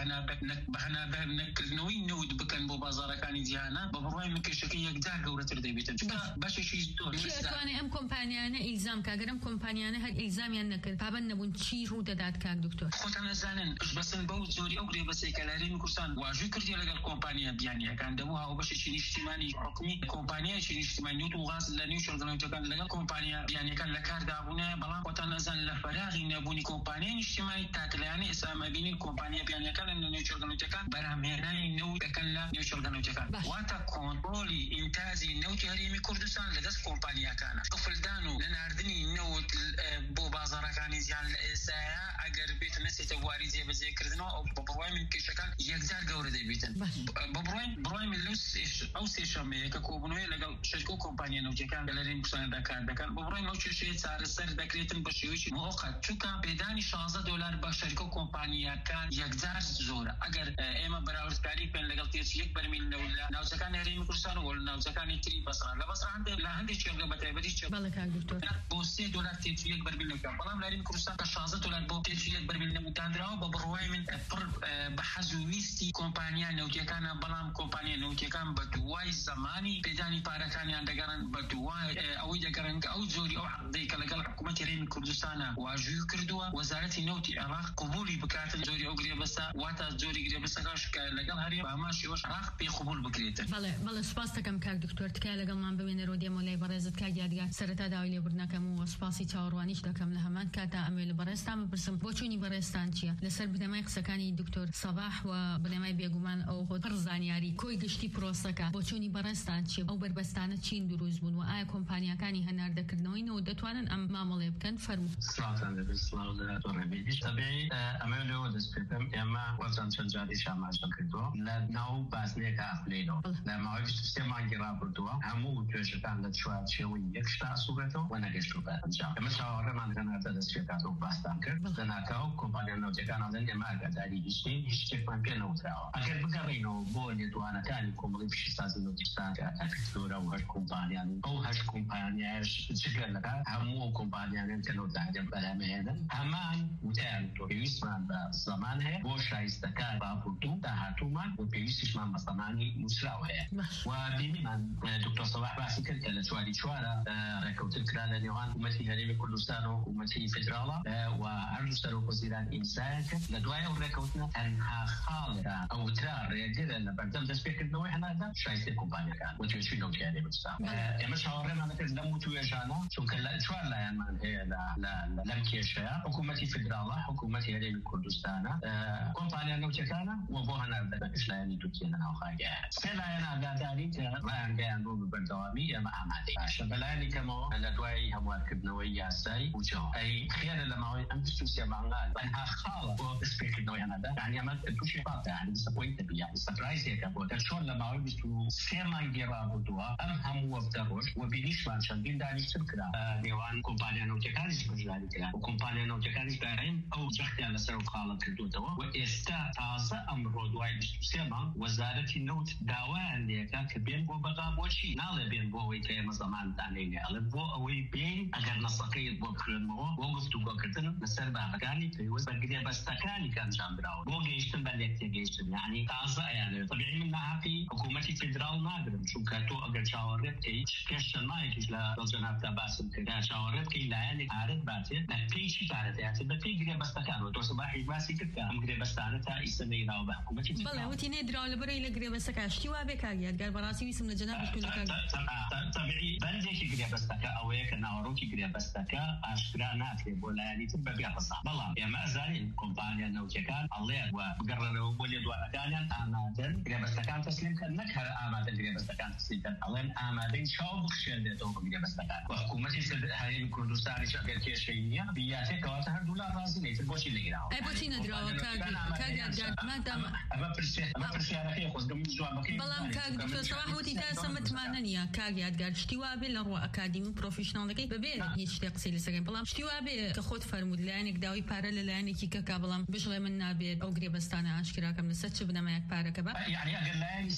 بە نەکردنەوەی نەوت بکەن بۆ بازاڕەکانی جیهانە بە بڕوای من کێشەکەی یەکجار گەورەتر دەبێتن. بەشێکی زۆر دەتوانێت ئەم کۆمپانیانە ئیلزام کاگەر ئەم کۆمپانیانە هەر ئیلزامیان نەکرد پابەند نەبوون چی ڕوو دەدات کاک دکتۆر؟ خۆتان نەزانن بەسن بەو زۆری ئەو گرێبەسەی کە لە هەرێمی کوردستان واژووی کردی لەگەڵ کۆمپانیا بیانیەکان دەبوو هاوبەشێکی نیشتیمانی حکومی کۆمپانیایکی نیشتیمانی نەوت و غاز لە نێو چێلگە نەوتیەکان لەگەڵ کۆمپانیا بیانیەکان لە کاردابوونە. بەڵام خۆتان نەزانن لە فەراغی نەبوونی کۆمپانیای نیشتیمانی تاکلایانە ئێستا ئەبینین کۆمپانیا بیانیەکان لە نێو چێلگە نەوتیەکان بەرهەمهێنانی نەوت دەکەن لە نێو چێلگە نەوتیەکان. واتە کۆنتڕۆلی ئینتاجی نەوتی هەرێمی کوردستان لەدەست کۆمپانیاکانە. قفلدان و نەناردنی نەوت بۆ بازاڕەکانی جیهان لە ئێستایا ئەگەر بێت نەچێتە بواری جێبەجێکردنەوە ئەو بە بڕوای من من كيشكان يقدر جورة بيتن ببروين من لوس أو سيشامي ككوبنوي لقى شركة كومبانيا نوجكان بلارين بسنة دكان ببروين أو شيء صار دكريتن بشيوش مؤقت شو كان بداني $16 بشركة كومبانيا كان يقدر زورة أجر إما براورد كاري بين لقى تيجي برميل ولا نوجكان هريم كرسان ولا نوجكان يتري بصرا لا بصرا عندي شغل بتعبدي شغل بالك يا دكتور $6 تيجي برميل ولا بلام لارين كرسان $16 بو تيجي برميل متندراو ببروي من بحزويستي كومبانيا نوجكان بلام كومبانيا نوجكان بدواي زماني بداني باركاني عندكان بدواي أو يدكان أو زوري أو عقدي كلا حكومة رين كردستان واجو كردوا وزارة النوت العراق قبولي بكاتن زوري أو قريب بس واتا زوري قريب بس كاش لقال هري ماشي وش عراق بقبول بكريتن. بله سپاس كم كار دكتور تكال لقال ما بين رودي مولاي برزت كاجاد سرتا داويلي برناكم وسپاسي تاوروانيش دكم لهمان كاتا أميل برستان برسم بوچوني برستانچيا لسر بدماي قسكاني دكتور صباح وبدماي بيغومان أو خود برزانياري كوي گشتي بروسكا بوچوني برستانچيا أو بربستانه چين دروز بون و آیا كومپانيا كاني هنار دكرنوين و دتوانن ام معامله بكن فرمو صراحه بالصلاه والربيع طبيعي املو دسبتم اما وزن شجاري شامل شكلته لا نو باسني كافلينو لا ما عرفت سيما جرابتو همو توشتان لتشوات شوي يكشتا سوغتو وانا گشتو بانجام اما شاور من كان هذا دسبتو باستانكر دناكاو كومبانيا نو جكان عندن ما قدري يشتي هيك ما كانوا تراو اگر بقرينو بوني تو انا كان كوملي في سازنو دستان اكتورا وهر كومبانيا او هر كومبانيا شكل لك همو كومبانيا كانوا تعجب بلا مهنا همان وتعال تو يسمع زمانها بوش استكان بابوتو تاهاتوما وبيسش ما زماني مسراوها وبمن دكتور صباح باسي كان سؤالي شوارا ركوت الكران اليوان ومثل هريم كردستانو ومثل فدرالا وارجسترو وزيران انسان لدوايا وركوتنا انها خالده او ترى رياجل ان بردم تسبيك انه احنا ده شايف الكومبانيا كان وتشوي لو كان بتسا مش هورينا انا كده لمو تويشانا شو كلا شو لا يعني هي لا لم كيشا حكومه فدرالا حكومه هريم كردستان كومبانيا نو تشانا وبوهنا ده ايش لا يعني تكينا او حاجه سلا انا قاعدين ما كان دو بالدوامي ما عملي شبلاني كما لدواي هم كبنويه ساي وجو اي خير لما انت تسوي معنا انها خاله وسبيك انه انا ده يعني ما تشوفش فاضي يعني سبوينت يعني سبرايز هيك ابو شلون لما بيستو سيما جرابو دوا هم وفتروش وبينيش ما عشان داني سكرا ديوان كومبانيا نو تكانيش بجالك وكومبانيا نو تكانيش دايم او جختي على سر خاله كدو دوا واستا تازه امر دواي بيستو سيما وزاره النوت داوا اللي كان بين بو بغا بوشي نال بين بو ويكي زمان تاني على بو وي بين اگر نسقيت بو كرمو وقفتو بكتن نسر باغاني في وسط قريه بس تكاني كان جامبراو بو جيشتن بلكتي جيشتن يعني تازه يعني طبيعي منها في حكومه فدرال نادر شو كاتو اگر شاورتي كاش ما يجيش لا جناب تباسم كذا شاورتي لا يعني عارف باتي لا في شيء تعرف يعني بتي قريه بس تكان وتو صباحي باسي كذا ام قريه بس تاعتها يسمينا وبحكومه بالله وتي ندرا لبري لقريه بس كاشتي وابكايات قال براسي يسم لجناب مش كل طبيعي بنجي قريه بس تكا او هيك ناوروكي قريه بس تكا اشكرا ناتي ولا يعني تبقى بها قصه بالله يا ما زال كومبانيا نو كان الله وقرروا ولد وكان امادن قريه بس كان تسليم كان نكهر امادن قريه بس كان تسليم الله امادن شو بخشل تو قريه بس كان وحكومه هاي كردستان شغل كيشينيا بياتي كواتها دولار راسي ليت بوشي اللي قراو اي بوشي ندرا كاجا ما دام ما برشي على خير خذ دم جواب بلام كاج دكتور صباح وتي تاسمت ماننيا كاجات قال شتيوابي لرو اكاديمي بروفيشنال كي ببين هيش تقسي لسكن بلام شتيوابي كخود فرمود لانك داوي بارل لانك كي كابلام بشغل من نابيت او قريبستانه اشكرا كم لساتش بنا ما يك باركبا يعني اقل لاني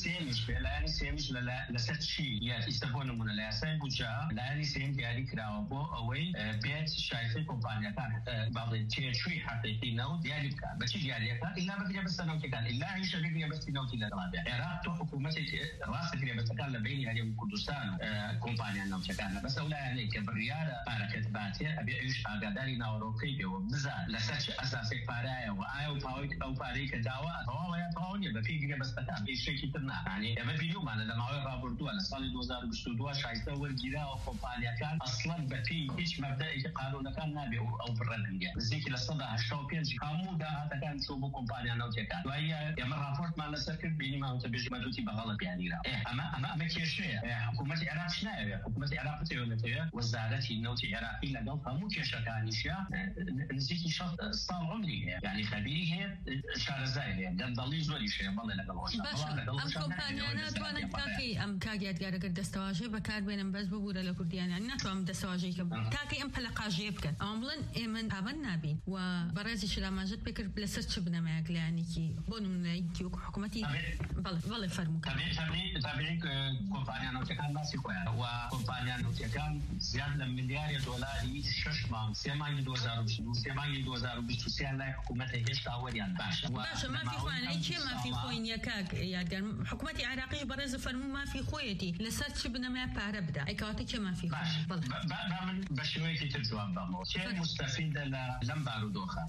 سيمش لا لساتشي يا يستبون من لا سيبوجا لاني سيم ديالي كراو بو اوي بيت شايفه كومبانيا كان بعض الشيء حقيقي نو ديالي كان بس ديالي كان الا ما بس نو كان الا هي شغله بس نو كده رابع عراق حكومه راس كده بتكلم بيني على كردستان كومبانيا نو كان بس ولا يعني كبرياده باركت باتي ابي ايش اقدري ناوروكي وبزا لساتش اساسي بارايا وايو باوي او باريك داوا هو يا باوي بە پێی دیگە بەستەکان هیچێکی تر نا یعنی ئێمە بیرۆمانە لە ماوەی ڕابردووە لە ساڵی 2022 شایستە وەرگیراوە کۆمپانیەکان ئەسڵەن بە پێی هیچ مەبدەیەکی قانونەکان نابێ ئەو بڕەنگە نزیکی لە 185 هەموو داهاتەکان چوو بۆ کۆمپانیا نەوتەکان دوایە ئێمە راپۆرتمان لەسەر کرد بینیمانەوە بێژمەدوتی بەغەڵە بیانیرا ئەمە کێشەیە حکوومەتی عێراق نایەوێت حکوومەتی عێراق بتەوێتەوە وەزارەتی نەوتی عێراقی لەگەڵ هەموو کێشەکانیشە نزیکی 6 ساڵ عمری هەیە یعنی خەبیری هەیە شارەزای هەیە دەنگەڵی زۆری شەیە بەڵێ لەگەڵەوەش ئەم کۆمپانیانە ناتوانن کاکەی ئەم کاگیادگارەگەر دەستەواژەی بەکاربێنن بەس ببوورە لە کوردیانیان ناتوانم دەستەواژەی کە کاکەی ئەم پەلەقاژەیە بکەن ئەوان بڵێن ئێمە پابەند نابین و بەڕێزی شلاماژت پێکرد لەسەر چ بنەمایەک لایەنێکی بۆ نمونەیەکی وەکو حکوومەتی بەڵێ فەرموو تابعی کۆمپانیا نەوتەکان باسی خۆیان و کۆمپانیا نەوتەکان زیاد لە ملیارە دۆلاری 6 مانگ 3 مانگی 2022 3 مانگی 2023 لای حکوومەت هێشتا وەریان باشە مافی خۆیانەی چێ مافی خۆی نییە کاک یادگار حکوومەتی عێراقیش بەڕێز فەرموو مافی خۆیەتی لەسەر چ بنەمای پارە بدا ئەیکاتە چێ مافی من بە شێوەیەکی تر جواب بەمەوە چێ مستەفیدە لەم بارودۆخە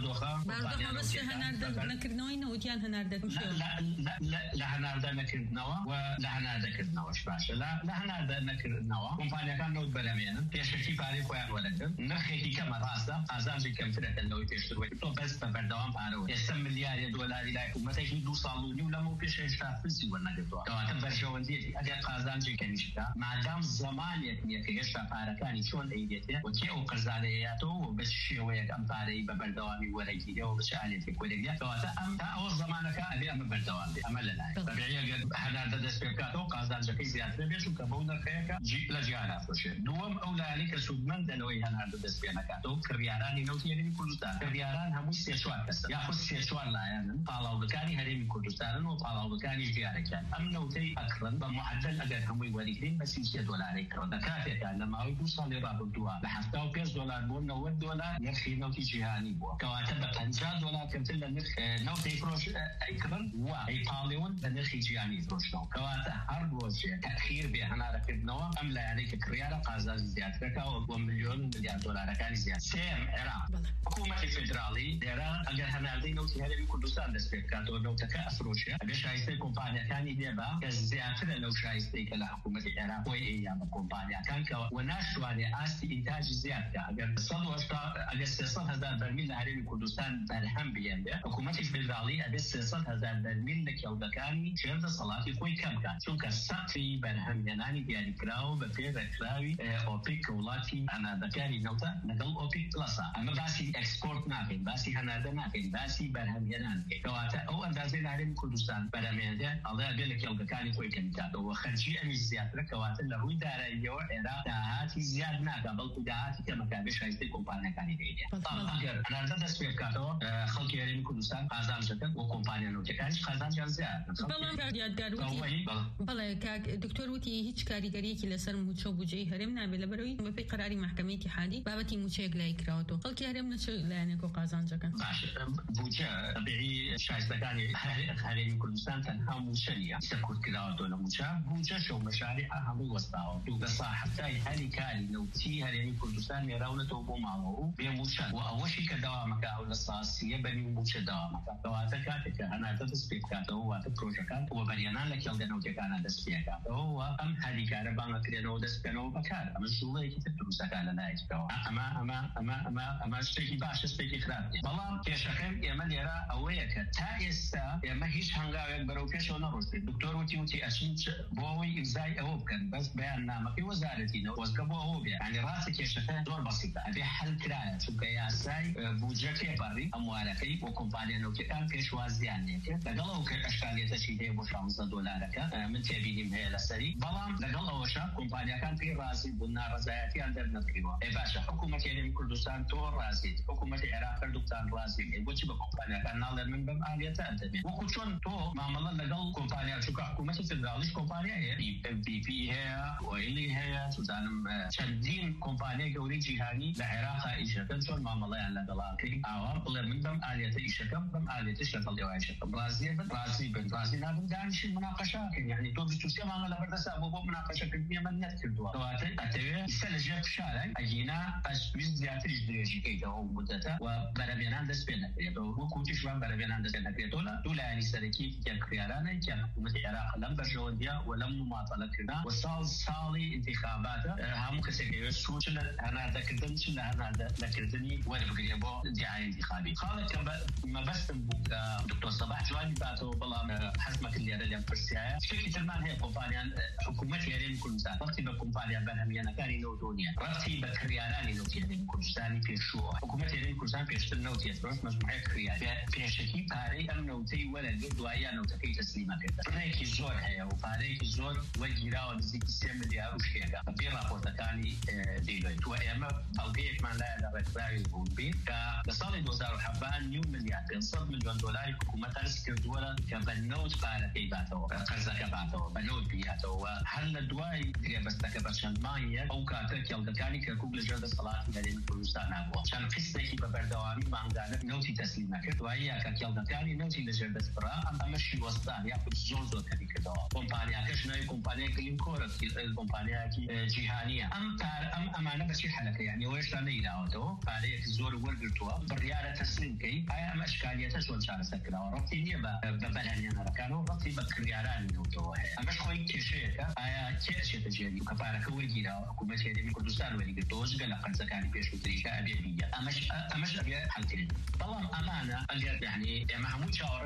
بەس هەناردە نەکردنەوەی نەوتیان هەناردەکەم لە هەناردە نەکردنەوە و لە هەناردەکردنەوەش باشە لە هەناردە نەکردنەوە کۆمپانیەکان نەوت بەرەمێنن پێشەکی پارەی خۆیان وەرەگرن نرخێکی کەمە ڕاستە ئازانجی کەمترەکەن لەوەی پێشتروەی تۆ بەس بە بەردەوام پارەوە ئێستا ملیارە دۆلاری لای حکوومەتێکی 2 ساڵ و نیو لەمەوە پێش هێشتا فلسی وەرنەگرتووە کەواتە بەرژەوەندیەتی ئەگەر قازانجی کەمیشتا مادام زمانێک نییە کە هێشتا پارەکانی چۆن ئەیدێتێ وەکێ ئەو قەرزانەیەیاتەوە بە شێوەیەک ئەم پارەی بە بەردەوامی وەرەگیرەوە بچ ئالێتی کۆلێکیا کەواتە ئەم تا ئەو زمانەکە ئەبێ ئەمە بەردەوام بێ ئەمە لەلایە بەبێ ئەگەر هەناردە دەست پێ بکاتەوە قازانجەکەی زیاتر بێت چونکە بەو نرخەیەکە لە جیهان ئافرۆشێت دووەم ئەو لایەنەی کە سوودمەندە لەوەی هەناردە دەست پێ نەکاتەوە کڕیارانی نەوتی هەرێمی کوردستان کڕیاران هەمووی 3-4 کەسن یاخود 3-4 لایەنن پاڵاوەکانی هەرێمی کوردستانن و پاڵاوەکانی دیارەکان ئەم نەوتەی ئەکڕن بە معدل ئەگەر هەمووی وەریگرین بە 33 دۆلاری کڕن لە کاتێکدا لە ماوەی 2 ساڵی ڕابردووە لە 75 دۆلار بۆ 90 دۆلار نرخی نەوتی جیهانی بووە کەواتە بە 50 دۆلار کەمتر لە نرخ نەوتی فرۆش ئەیکڕن و ئەیپاڵێون لە نرخی جیهانی فرۆشتەوە کەواتە هەر ڕۆژێ تەخیر بێ هەنارەکردنەوە ئەم لایەنەی کە کڕیارە قازانجی زیاترەکەەوە بۆ ملیۆن دۆلارەکانی زیات سێم عێراق حکوومەتی فدراڵی لێرە ئەگەر هەناردەی نەوتی هەرێمی کوردستان دەست پێ بکاتەوە نەوتەکە ئەفرۆشێ ئەبێ شایستەی کۆمپانیەکانی لێبا کە زیاترە لەو شایستەی کە لە حکوومەتی عێراق بۆی ئەیان بە کۆمپانیەکان کە و ناشتوانێ ئاستی ئینتاجی زیادکە ئەگەر 300,000 بەرمیل لە هەرێمی کوردستان بەرهەم بێنبێ حکوومەتی فدراڵی ئەبێ 300,000 بەرمیل لە کێڵگەکانی چێردە سەڵاتی خۆی کەم بکات چونکە سەقفی بەرهەمهێنانی دیاریکراوە بە پێ ڕێکخراوی ئۆپیک کە وڵاتی هەناردەکانی نەوتە لەگەڵ ئۆپیک پلەسە ئەمە باسی ئەکسپۆرت ناکەین باسی هەناردە ناکەین باسی بەرهەمهێنان کەواتە ئەو ئەندازەی لە هەرێمی کوردستان بەرهەمهێنێ ئەڵێ ئەبێ لە کێڵگەکانی خۆی کەم بکاتەوە خەرجی ئەمی زیاترە کەواتە لە ڕووی داراییەوە عێراق داهاتی زیاد ناکات بەڵکو داهاتی کەمەکە بێ شایستەی کۆمپانیەکانی دەیدێ ئەگەر هەناردە دەست پێ بکاتەوە خەڵکی هەرێمی کوردستان قازانجەکەن و کۆمپانیا نەوتەکانیش قازانجیان زیادن بەڵێ کاک دکتۆر وتی هیچ کاریگەریەکی لەسەر موچە و بودجەی هەرێم نابێ لەبەرەوەی بەپێی قەراری محکەمەی اتحادی بابەتی موچەیەک لای کراوەتەوە خەڵکی هەرێم نەچ لایەنێک و قازانجەکەن بودجە تەبیعی شایستەکانی هەرێمی کوردستان تەنها موچە نیە سەکوتکراوەتەوە لە موچە بودجەش و مەشاریع هەمووی وەستاوە بە ساحەتای هەری کاری نەوتی هەرێمی کوردستان نێراونەتەوە بۆ ماڵەوە و بێ موچە و ئەوەشی کە داوامەکە ئەو لە ساسیە بەنی موچە داوامەکە کەواتە کاتێککە هەناردە دەست پێ بکاتەوە واتە پرۆژەکان و بەریانان لە کێڵگەنەوتەکانە دەست پێکاتەوە و ئەم هەریکارە بانگەکرێنەوە دەست بکەنەوە بەکار ئەمە ژوڵەیەکی تر دروستەکان لە لایەکەوە ئەمە شتێکی باشە شتێکی خراپ نیە بەڵام کێشەکەم ئێمە لێرە ئەوەیە کە تا ئێستا ئێمە هیچ هەنگاوێک بەرەو پێشەوە نەڕۆشتین دکتۆر وتی ئەچین بۆ ئەوەی ئیمزای ئەوە بکەن بەس بەیان نامەکەی وەزارەتینەوە وەزگە بۆ ئەوە بێ ینی ڕاستی کێشەکە زۆر بەسیطە ئەبێ حەل کرایە چونکە یاسای بودجە تێپەڕی ئەموارەکەی بۆ کۆمپانیا نەوتەکان پێشوازیان لێکرد لەگەڵ ئەو ئەشکالێتەشی هەیە بۆ 16 دۆلارەکە من تێبینیم هەیە لەسەری بەڵام لەگەڵ ئەوەشە کۆمپانیەکان پێی ڕازی بوون ناڕەزایەتیان دەرنەکریوە باشە حکوومەتی هەرێمی کوردستان تۆ ڕازیت حکوومەتی عێراق هەردووکتان ڕازی بۆچی بە کۆمپانیەکان ناڵێن من بەم ئالیەتە ئەدەبێت وەکو چۆن تۆ مامەڵە لەگەڵ کۆمپانیا چونکە حکوومەتی فدراڵیش کۆمپانیا هەیە BP هەیە ئۆیلی هەیە توزانم چەندین کۆمپانیای گەورەی جیهانی لە عێراق ئیشەکەن چۆن مامەڵەیان لەگەڵاکەی ئاوا بڵێ من بەم ئالیەتە ئیشەکەم بەم ئالیەتەش لەگەڵ روايش برازيل نابن دانش المناقشة يعني تو بتوسي ما لا برد سابو مناقشة كبيرة من نتكلوا تواتر أتوي يسال شارع أجينا أسبيز زيادة درجة كده هو مدته وبربيان دست بينا يدو وكوتش شباب بربيان دست بينا دولا يعني سركي كخيارنا كحكومة العراق لم برجوديا ولم مماطلة كنا وصالي انتخابات هم كسر سوش أنا ذكرتني شنو أنا ذكرتني وين بقريبه دعاية انتخابي خالد ما بس تبوك دكتور صباح جواني باتو بلا حسمك اللي أنا اليوم فرسيها شكل تلمان هي كومبانيا حكومتي هذه كل سنة ربطي بكومبانيا بنامي أنا كاني نودونيا ربطي بكرياراني نوتي هذه كل سنة في شو حكومتي هذه كل سنة في شتى نوتي بس مجموعة كريار في شكل باري أم نوتي ولا دوايا نوتي تسليمة كده فريق الزور هي وفريق الزور وجيرا ونزيك السيم اللي أروش كده في رابورت كاني ديلويت وأيام أوقيت ما لا رتباعي بولبي كصالي دوزار حبان يوم مليار $100 مليون حكومة ترسك الدولة كبنوت على كيباته قرزة كباته بنوت بياته وهل الدواي بس تكبرشان ماية أو كاتك يلقى كاني ككوبل جرد الصلاة الذي نقولستان أبوه عشان قصة كي ببردوامي ما عندنا نوتي تسليمة كده وهي كيلقى كاني نوتي لجرد الصلاة أما مشي وسطان يأخذ زوزو كذي كده كومبانيا كشناي كومبانيا كلين كورة كومبانيا كي جهانية أم أمانة بس حلقة يعني ويش لا نيلاوتو فعليه الزور ورقتوا بالريالة تسليم كي هاي أم أشكالية تسول شارع سكرة وربطي نية ببلاني أنا ركانو ربطي بكرياران نوتو أمش خوي كشيكا هاي كشيء تجاري كفارة كويجيرا حكومة هذه من كردستان ولي قدوز قال قد زكاني بيش وتريكا أبيضية أمش أبي حالتين طبعا أمانة أجد يعني محمود شاور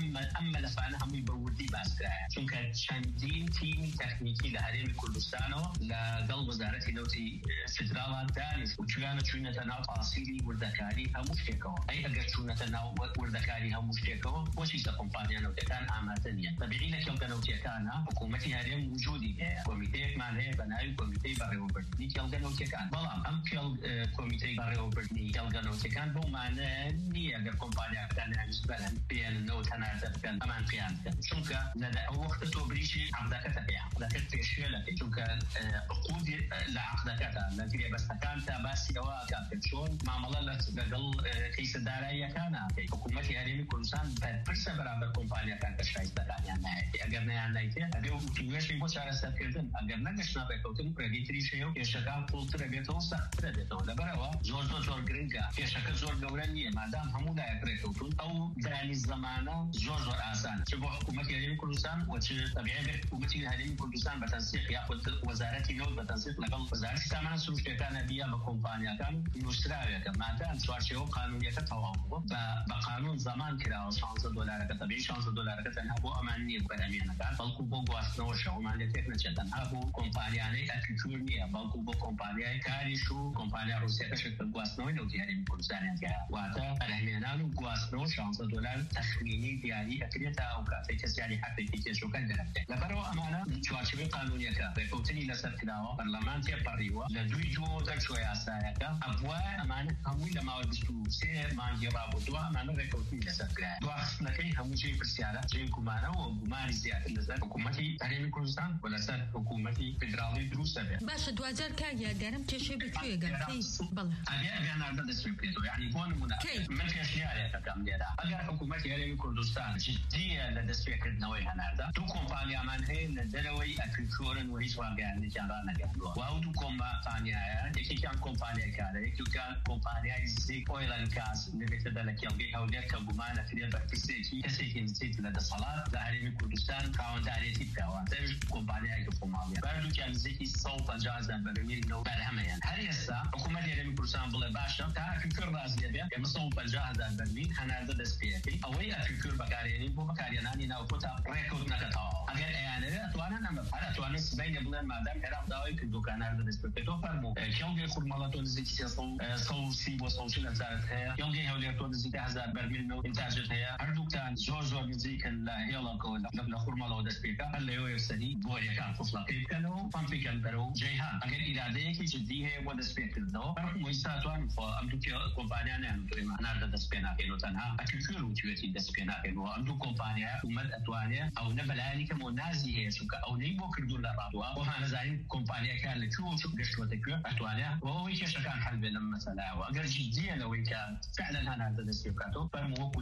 أما لفانا هم يبودي باسكرا شنك شندين تيمي تكنيكي لهذه من كردستان لقلب وزارة نوتي فدرالان دانس وشيانا شوينة تناو تأصيلي وردكاري هم مشتكوا أي أجد شوينة تناو وردكاري هم مشتكوا وشيسا كومبانيا نوتي كان عامة طبيعي لك يوم نوتي كان حكومتي هذه موجودة كوميتي معناه بناء كوميتي بريوبرتني كيلغا نوتي كان بلام أم كوميتي بريوبرتني كيلغا نوتي كان بو معناه نية كومبانيا كان عجبا بين النوت أنا كان أمان فيها شنك لذا وقت توبريشي عقدك تبيع عقدك تشيله شنك عقود لعقدك لكن بس كان تباسي أو كان شون معاملة لقل كيس الدارية كان حكومتي هذه كل سنة بس برابر كومبانيا كان كشايستا كان يعني أجرنا يعني أبي وتيجي مشاركة سكرتن أجرنا كشنا بكوتن بريديتري شيء يشكل فولتر بيتو سكرتو لبروا زور جرينكا يشكل زور دورانية ما دام همودا يكرتون أو داني الزمانة زور آسان شبه حكومة هذه كل سنة وطبيعي حكومة هذه كل سنة بتنسيق يأخذ وزارة نود بتنسيق لقل وزارة السمنة سوش كان بيا بكومبانيا كان مشتركة كما دام سوار شيء قانونية كتوافق بقانون زمان كده $5 كطبيعي $5 كتنهبو أمانية برامينا كان بلكو بوغواس نوشة ومالتك نشتنهبو كومبانياني أكتورنية بلكو بو كومبانيا كاريشو كومبانيا روسيا كشكل غواس نوي نوتي هذه كل سنة كده واتا برامينا غواس نوش $5 تخميني ديالي أكريتا أو كافي كسيالي حقي كيشو كان درجة لبرو أمانة شواشبي قانونية كوتني لسر كداوا برلمان تيباريوا لدوي جو تشويا سايكا أبوا أمانة هموي لما ودستو سي ما يرابو دوا أمانة ريكوتني لسر كداوا دوا خصناكي هموي شيء برسيارة شيء كمانا وكماني زيادة لسر حكومتي هرمي كردستان ولا سر حكومتي فدرالي دروسة باش دوازار كايا دارم تشي بتوي قال بلا أبي أنا بدي أسمع يعني كون من في أشياء كم ديدا أجر حكومتي هرمي كردستان جدية لدستو كردناوي هناردا تو كومبانيا من هي لدروي أكتورن وهي سواء يعني جارانا جالوا وأو تو كومبانيا يكي كان كومبانيا كذا يكي كان كومبانيا زيك أويل أند غاز نبتة دلك يومي هودير كبومان أكيد بكسيكي كسيكي نسيت لدى صلاة لهرمي كردستان كاون داريتي بتاعه ترى كومبانيا كفوماليا بعدو كان زيكي صوت جازا برميل نو برهميان هل يسا حكومة هرمي كردستان بلا باشا تعرف كل رازية بيا كم صوت جازا برميل هنرد دسبيتي أوي أفكر بكاريني بو بكاريناني ناوكوتا ريكورد نكتاو أجر يعني أتوانا نم أنا أتوانا سبين بلن مادام هرب داوي كدو كان هرد دسبيتي فرمو كيوم يخور مالاتون زيكي صو سي وصوشين أزارت هي يوم هولي تون زيكي هزار برميل نو إنتاجت هي هردو كان زور نزيك هيلا كون لخور مالو دسبيتا هل يو يفسدي بوريا كان فصلا كيف كانوا فانفي كان برو جيهان أجر إرادة كي جدي هي ودسبيت الدو فرمو يستاتوان فأمدو كومبانيا نعمل ما نرد دسبينا كينو تنها أكثر وتيوتي دسبينا كينو أمدو كومبانيا ومد أتوانيا أو نبلاني كمونازي هي سوكا أو نيبو كردون للرادوا وهنا زين كومبانيا كان لكو شو قشوا تكو أتوانيا وهو يكش كان حل بينهم مثلا وأجر جديا لو كان فعلا هنا هذا دسبيكاتو فرمو كوني الباشا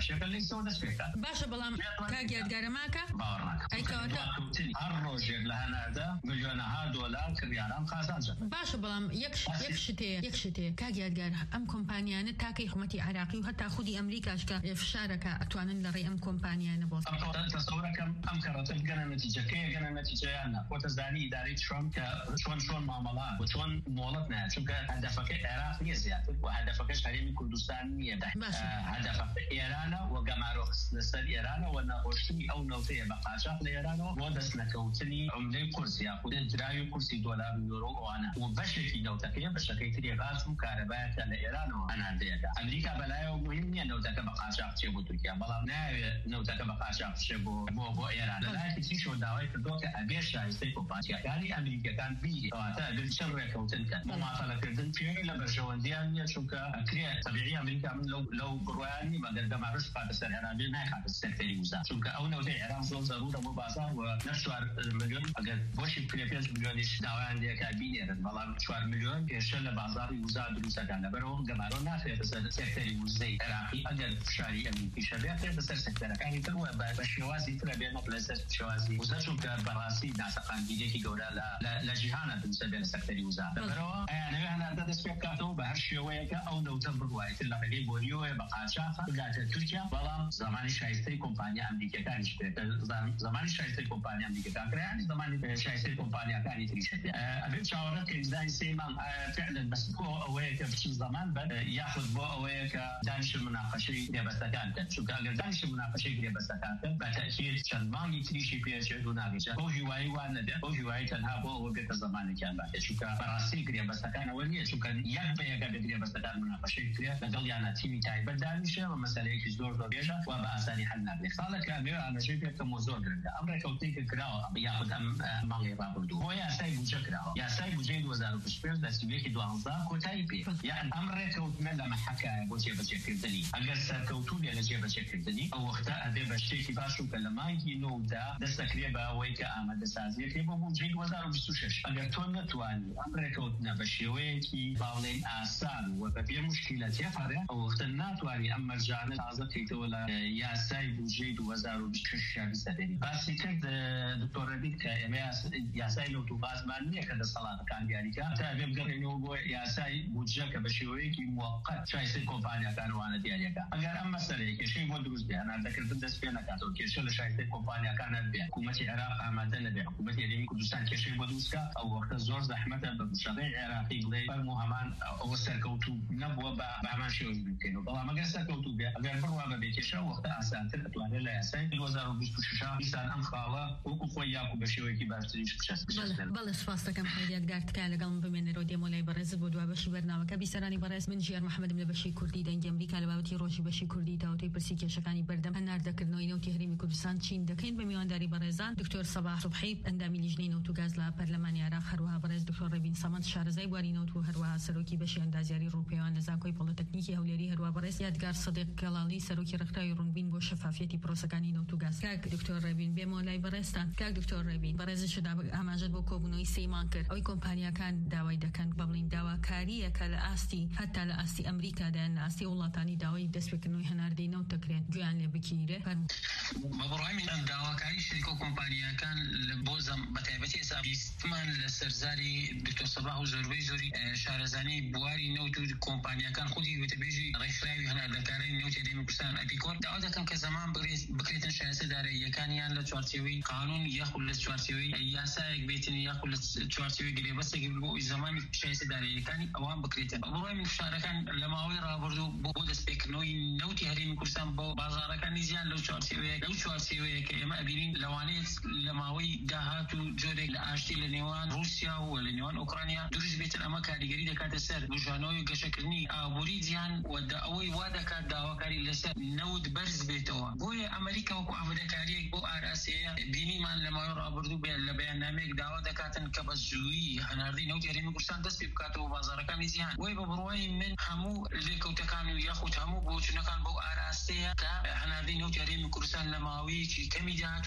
باشەکە لەیسەوە دەست پێ بکات. باشە بەڵام کاک یادگارەماکە باوەڕ ناکەم ئەی کەواتە هەر ڕۆژێک لە هەناردا ملیۆنەها دۆلار کڕیاران قازانجە. باشە بەڵام یەک شتێ کاک یادگار ئەم کۆمپانیانە تاکەی حکومەتی عێراقی و هەتا خودی ئەمریکاش کە فشارەکە ئەتوانن لەڕێی ئەم کۆمپانیانە بۆ تەسەوڕەکەم ئەم کەڕەتە گەنە نەتیجەکەیە گەنە نەتیجەیانە بۆ تەزانی ئیدارەی ترامپ کە چۆن مامەڵات و چۆن مۆڵەت نایە چونکە هەدەفەکەی عێراق نییە زیاتر و هەدەفەکەش هەرێمی کوردستان نییە هەدەفەکە ئێرانە و گەمارۆ لەسەر ئێرانە و نەخۆشتنی ئەو نەوتەیە بە قاچاق لە ئێرانەوە بۆ دەست نەکەوتنی عملەی قورس یاخود دراوی قورسی دۆلار و یۆرۆ ئەوانە و بەشێکی نەوتەکەیە بەشەکەی تری غاز و کارەبایەکە لە ئێرانەوە هەناردەیەەکە ئەمریکا بەلایەوە مهم نییە نەوتەکە بە قاچاق بچێ بۆ تورکیا بەڵام ناوێت نەوتەکە بە قاچاق بچێ بۆ ئێران لەلایەکی تریشەوە داوای کردووە کە ئەبێ شایستەی کۆمپانیاکانی ئەمریکەکان بیری کەواتە ئەبێ چەند ڕێکەوتن کەن ماماتەڵەکردن پێوی لە بەرژەوەندیان نییە چونکە ئەکرێ تەبیعی ئەمریکا من لەو بڕوایانی مەگەر گەمارۆش خاتە سەر هێنابێ نایخاتە سەکتەری وزە چونکە ئەو نەوتەی عێراق زۆر زەرورە بۆ بازار و نە 4 ملیۆن ئەگەر بۆشی 5 ملیۆنیش داوایان لێکا بینێرن بەڵام 4 ملیۆن پێشە لە بازاری وزا دروستەکان لەبەرەوە گەمارۆ ناخێتە سەر سەکتەری وزەی عێراقی ئەگەر فشاری ئەمریکیشە بێتێتە سەر سەکتەرەکانی تر وە بە شێوازی ترە بێنە لەسەر شێوازی وزە چونکە بەڕاستی ناسەقاندیدێکی گەورە لە جیهانە دروستە بێنە سەکتەری وزا لەبەرەوە ئەیانەوێ هەناردە دەست پێ بکاتەوە بە هەر شێوەیەکە ئەو نەوتە بڕوایەتر لە ڕێگەی بۆریەوە بە قاچاق بگاتە تورکیا بەڵام زمانی شایستەی کۆمپانیا ئەمریکەکانیش بێتە زمانی شایستەی کۆمپانیا ئەمریکەکان کرایانی زمانی شایستەی کۆمپانیاکانی تریش ئەبێت چاوەڕەت کە ئیزدانی سێمان فعلا بەس بۆ ئەوەیە کە بچین زەمان بە یاخود بۆ ئەوەیە کە دانیش مناقەشەی گرێبەستەکان کەن چونکە ئەگەر دانیش مناقەشەی گرێبەستەکان کەن بە تەکید چەند مانگی تریشی پێچێت و ناگەیشە بۆ هیوایی وان نەبێت بۆ هیوایی تەنها بۆ ئەوە بێتە زەمانێکیان باتێت چونکە بەڕاستی گرێبەستەکانەوە نییە چونکە یەک بە یەکە بە گرێبەستەکان مناقەشەی کرێت لەگەڵ یانە تیمی تایبەت دانیشە و مەسەلەیەکی زۆر بێژە و بە ئاسانی حل نابێت خاڵێک ئەمەوێ ئاماژەی پێکەم و زۆر گرنگە ئەم ڕێکەوتەی کە کراوە یاخود ئەم ماڵی ڕابردوو بۆ یاسای بودجە کراوە یاسای بودجەی 2025 دەستوریەکی 12 کۆتایی پێ یان ئەم ڕێکەوتنە لە مەحەکایە بۆ جێبەجێکردنی ئەگەر سەرکەوتوو لێ لە جێبەجێکردنی ئەو وەختە ئەبێ بە شتێکی باش و کە لە مانگی نۆدا دەستەکرێ بە ئەوەی کە ئامادەسازیەکەی بۆ بودجەی 2026 ئەگەر تۆ نەتوانی ئەم ڕێکەوتنە بە شێوەیەکی باڵێن ئاسان و بە بێ موشکیلە تێپەڕێ ئەو وەختە ناتوانی ئەم مەرجانە تازە کەیتەوە لە یاسای بودجەی 2026 سەدەری باسی کرد دکتۆر ڕەبیت کە ئێمە یاسای نەوت و بازمان نییە کە دەسەڵاتەکان دیاریکە تا ئەبێ بگەڕێنەوە بۆ یاسای بودجە کە بە شێوەیەکی موقت شایستەی کۆمپانیاکان وانە دیاریەکە ئەگەر ئەم مەسەلەیە کێشەی بۆ دروست بێ هەناردەکردن دەست پێ نەکاتەوە کێشە لە شایستەی کۆمپانیاکان نەبێ حکوومەتی عێراق ئامادە نەبێ حکوومەتی هەرێمی کوردستان کێشەی بۆ دروستکە ئەو وەختە زۆر زەحمەتە بە بودجەی عێراقی بڵێ فەرموو هەمان ئەوە سەرکەوتوو نەبووە بە هەمان شێوەی بکەینەوە بەڵام ئەگەر سەرکەوتوو بێ ئەگەر بڕوا بەبێ کێشە وەختە ئاسانتر ئەتوانێت لە یاسای 2026 بیستان ئەم خاڵە وەکو خۆی یاکو بە شێوەیەکی باشتریش بچەست بەڵێ سپاس دەکەم خەیریەتگار تکا لەگەڵم بمێنەرەوە دێمۆلای بەڕێز بۆ دوای بەشی بەرنامەکە بیسەرانی بەڕێز من ژیار محەممەدم لە بەشی کوردی دەنگی ئەمریکا لە بابەتی ڕۆژی بەشی کوردی داوەتی پرسی کێشەکانی بەردەم هەناردەکردنەوەی نەوتی هەرێمی کوردستان چین دەکەین بە میوانداری بەڕێزان دکتۆر سەباح سوبحی ئەندامی لیژنەی نەوت و گاز لە پەرلەمانی عێراق هەروەها بەڕێز دکتۆر ڕەبین سەمەد شارەزای بواری نەوت و هەروەها سەرۆکی بەشی ئەندازیاری ڕووپێوان لە زانکۆی پۆلیتەکنیکی هەولێری هەروەها بەڕێز یادگار سەدیق کەڵاڵی سەرۆکی ڕێکخراوی ڕوونبین بۆ شەفافیەتی پرۆسەکانی نەوت و گاز کاک دکتۆر ڕەبین بێمۆلای بەڕێزتان کاک دکتۆر ڕەبین بەڕێزشدا ئاماژەت بۆ کۆبوونەوەی سەیمان کرد ئەوەی کۆمپانیاکان داوای دەکەن بڵین داواکاریە کە لە ئاستی هەتا لە ئاستی ئەمریکادایان لە ئاستی وڵاتانی داوای دەستپێکردنەوەی هەناردەی نەوت دەکرێن گویان لێ بگیرێ بەڕای من داواکاری شەریکە و کۆمپانیاکان لە بۆ بەتایبەتی ئێستا بیستمان لە سەرزاری دکتۆر سەباح و زۆری شارەزانی بواری نەوت و کۆمپانیاکان خودی وتەبێژی ڕێکخراوی هەناردەکاری نەوت هەرێمی کوردستان ئەپیکۆر داوا دەکەن کە زەمان بکرێتن شایستەدارەییەکانیان لە چوارچێوەی قانون یاخود لە چوارچێوەی یاسایەک بێتن یاخود لە چوارچێوەی گرێبەستێکی بۆ زەمانی شایستەدارەییەکانی ئەوان بکرێتن بەڕای من فشارەکان لە ماوەی ڕابردوو بۆ دەستپێکردنەوەی نەوتی هەرێمی کوردستان بۆ بازاڕەکانی زیان لەو چوارچێوەیە کە ئێمە ئەبینین لەوانەیە لە ماوەی داهات و جۆرێک لە ئاشتی لە نێوان رووسیا و لە نێوان ئوکرانیا دروست بێتن ئەمە کاریگەری دەکاتە سەر بژانەوەی گەشەکردنی ئابووری جیهان و ئەوەی وا دەکات داواکاری لەسەر نەوت بەرز بێتەوە بۆیە ئەمریکا وەکو ئامادەکاریەک بۆ ئاراسەیە بینیمان لە ماوەی ڕابردوو بێت لە بەیاننامەیەک داوا دەکاتن کە بە زوویی هەناردەی نەوتی هەرێمی کوردستان دەست پێ بکاتەوە بازاڕەکانی جیهان وەی بە بڕوای من هەموو لێکەوتەکان و یاخود هەموو بۆچوونەکان بۆ ئاراستەیە کە هەناردەی نەوتی هەرێمی کوردستان لە ماوەیەکی کەمی داهاتوو دەست پێ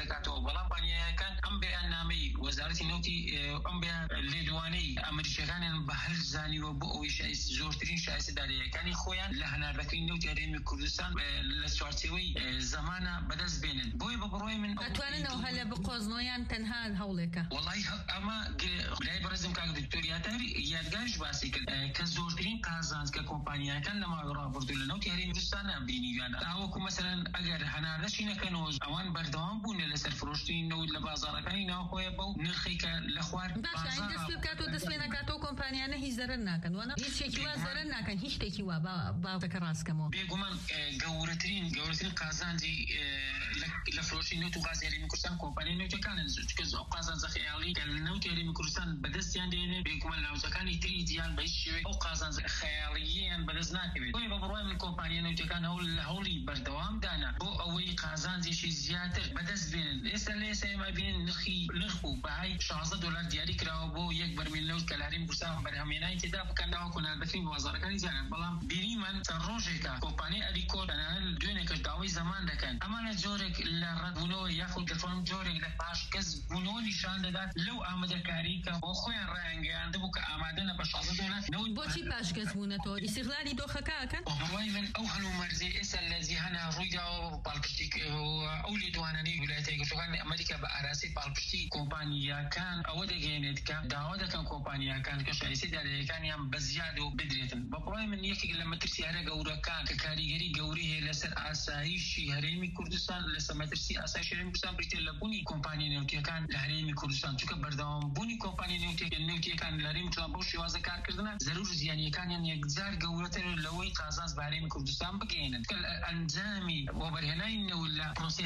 دەکاتەوە بەڵام کۆمپانیەکان ئەم بەیاننامەی وەزارەتی نەوتی ئەم لێدوانەی ئەمریکیەکانیان بە هەر زانیوە بۆ ئەوەی زۆرترین شایستەداریەکانی خۆیان لە هەناردەکەی نەوتی هەرێمی کوردستان لە چوارچێوەی زەمانە بەدەست بێنن بۆی بە بڕۆی من ئەتواننەوە هەلە بقۆزنەوەیان تەنها هەوڵێکە وڵی ئەمە برای بەڕێزم کاک دکتۆریاتەر یادگاریش باسی کرد کە زۆرترین قازانج کە کۆمپانیەکان لە ماوەی ڕابردوو لە نەوتی هەرێمی کوردستانە بینیویان تاوەکو مەسەلەن ئەگەر هەناردەشی نەکەنەوە ئەوان بەردەوام بوون لەسەر فرۆشتنی نەوت لە بازاڕەکانی ناوخۆیە بەو نرخی کە لە خوار دەست پێ بکاتەوە دەست پێ نەکاتەوە کۆمپانیانە هیچ زەرەر ناکەن وانە هیچ شتێکی وا زەرەر ناکەن هیچ شتێکی وا باوتەکە ڕاستکەمەوە بێگومان گەورەترین قازانجی لە فرۆشتنی نەوت و غازی هەرێمی کوردستان کۆمپانیای نەوتەکانن چونکە ئەو قازانجە خەیاڵی کە لە نەوتی هەرێمی کوردستان بەدەستیان دێنێ بێگومان ناوچەکانی تری دیان بە هیچ شێوەیە ئەو قازانجە خەیاڵیەیان بەدەست ناکەوێت بۆیە بە بڕوای من کۆمپانیای نەوتەکان هەوڵی بەردەوام دانا بۆ ئەوەی قازانجێکی زیاتر بەدەست بێنن ئێستا لە ئێستا ئێمە بینن نرخ و بەهای $16 دیاری کراوە بۆ یەک بەرمیل نەوت کە لە هەرێمی کوردستان بەرهەمهێنانی تێدا بکەن داوەکو ناردەکەی بازاڕەکانی جیهان بەڵام بینیمان چەند ڕۆژێکە کۆمپانیای ئەلیکۆ تەنانەت دوێنێکش داوای زەمان دەکەن ئەمانە جۆرێک لە ڕەتبوونەوە یاخود دەتوانم جۆرێک لە پاشکەس بوونەوە نیشان دەدات لەو ئامادەکاری کە بۆ خۆیان ڕایانگەیاندەبوو کە ئامادەنە بە $16 نەوت بۆچی پاشکەس بوونەتەوە ئیستیغلالی دۆخەکەکەن بەڕوای من ئەو هەلومەرزی ئێستا لە جیهانە ڕوویداوە پاڵپشتی ئەو لێدوانانەی ویلایەتە یەکگرتووەکانی ئەمریکا بە ئاراسی پاڵپشتی کۆمپانیاکان ئەوە دەگەێنێت کە داوا دەکەن کۆمپانیاکان کە شایستەداریەکانیان بە زیاد و بدرێتن بەڕوای من یەکێک لە مەترسیارە گەورەکان کە کاریگەری گەوری هەیە لەسەر ئاسایشی هەرێمی کوردستان لەسەر مەترسی ئاسایشی هەرێمی کوردستان بریتێ لە بوونی کۆمپانیای نەوتیەکان لە هەرێمی کوردستان چونکە بەردەوام بوونی کۆمپانیای نەوتیەکان لە هەرێمی کوردستان بەو شێوازە کارکردنە زەرور زیانیەکانیان یەکجار گەورەتر لەوەی قازانج بە هەرێمی کوردستان بگەێنن کە ئەنجامی وەبەرهێنانی نەوت لە پرۆسی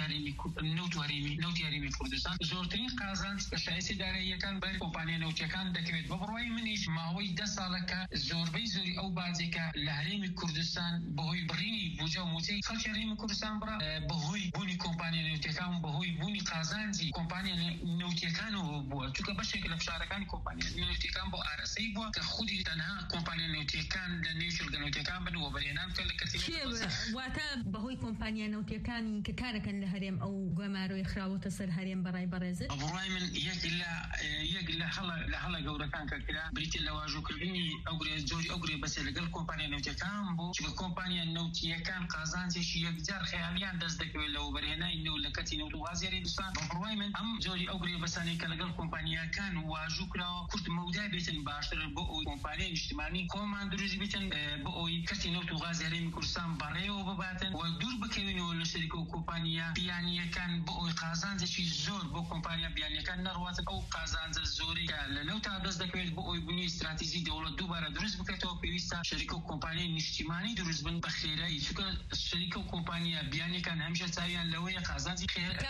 نەوتی هەرێمی کوردستان زۆرترین قازانج کە شایستەداریەکان بەر کۆمپانیای نەوتیەکان دەکەوێت بە بڕوای منیش ماوەی 10 ساڵەکە زۆربەی زۆری ئەو بازێکە لە هەرێمی کوردستان بەهۆی بڕینی بوجە و موچەی خەڵکی هەرێمی کوردستان بڕا بەهۆی بوونی کۆمپانیای نەوتیەکان بەهۆی بوونی قازانجی کۆمپانیای نەوتیەکانەوە بووە چونکە بەشێک لە فشارەکانی کۆمپانیای نەوتیەکان بۆ ئارەسەی بووە کە خودی تەنها کۆمپانیای نەوتیەکان لە نێو شڵگە نەوتیەکان بن و بەرهێنان کە لە کەسی واتە بەهۆی کۆمپانیای نەوتیەکانی کە کارەکەن لە هەرێم ئەو گوێمارۆی خراوەتە سەر هەرێم بەڕای بەڕێزت بەڕوای من یەک لە هەڵە گەورەکان کە کرا بریتێ لە واژۆکردنی جۆری ئەوگرێ بەسێ لەگەڵ کۆمپانیای نەوتیەکان بۆ چونکە کۆمپانیای نەوتیەکان قازانجێکی یەکجار خەیاڵیان دەست دەکەوێت لەوە بەرهێنانی نەوت لە کەتی نەوت و غازی هەرێمی کوردستان بەڕوای من ئەم جۆری ئەوگرێ بەسانەی کە لەگەڵ کۆمپانیاکان واژوو کراوە کورت مەودای بێتن باشتر بۆ ئەوی کۆمپانیای نیشتیمانی خۆمان دروست بێتن بۆ ئەوی کەتی نەوت و غازی هەرێمی کوردستان بەڕێوە بباتن و دوور بکەوێنەوە لە شەریکە و کۆمپانیا بیانیەکان بۆ ئەوی قازانجێکی زۆر بۆ کۆمپانیا بیانیەکان نەڕواتن ئەو قازانجە زۆری کە لە نەوتا دەست دەکەوێت بۆ ئەوی بوونی استراتیژی دەوڵەت دووبارە دروست بکەیتەوە پێویستە شەریکە و کۆمپانیای نیشتیمانی دروست بن بە خێرایی چونکە شەریکە و کۆمپانیا بیانیەکان هەمیشە چاویان لەوەیە قازانجی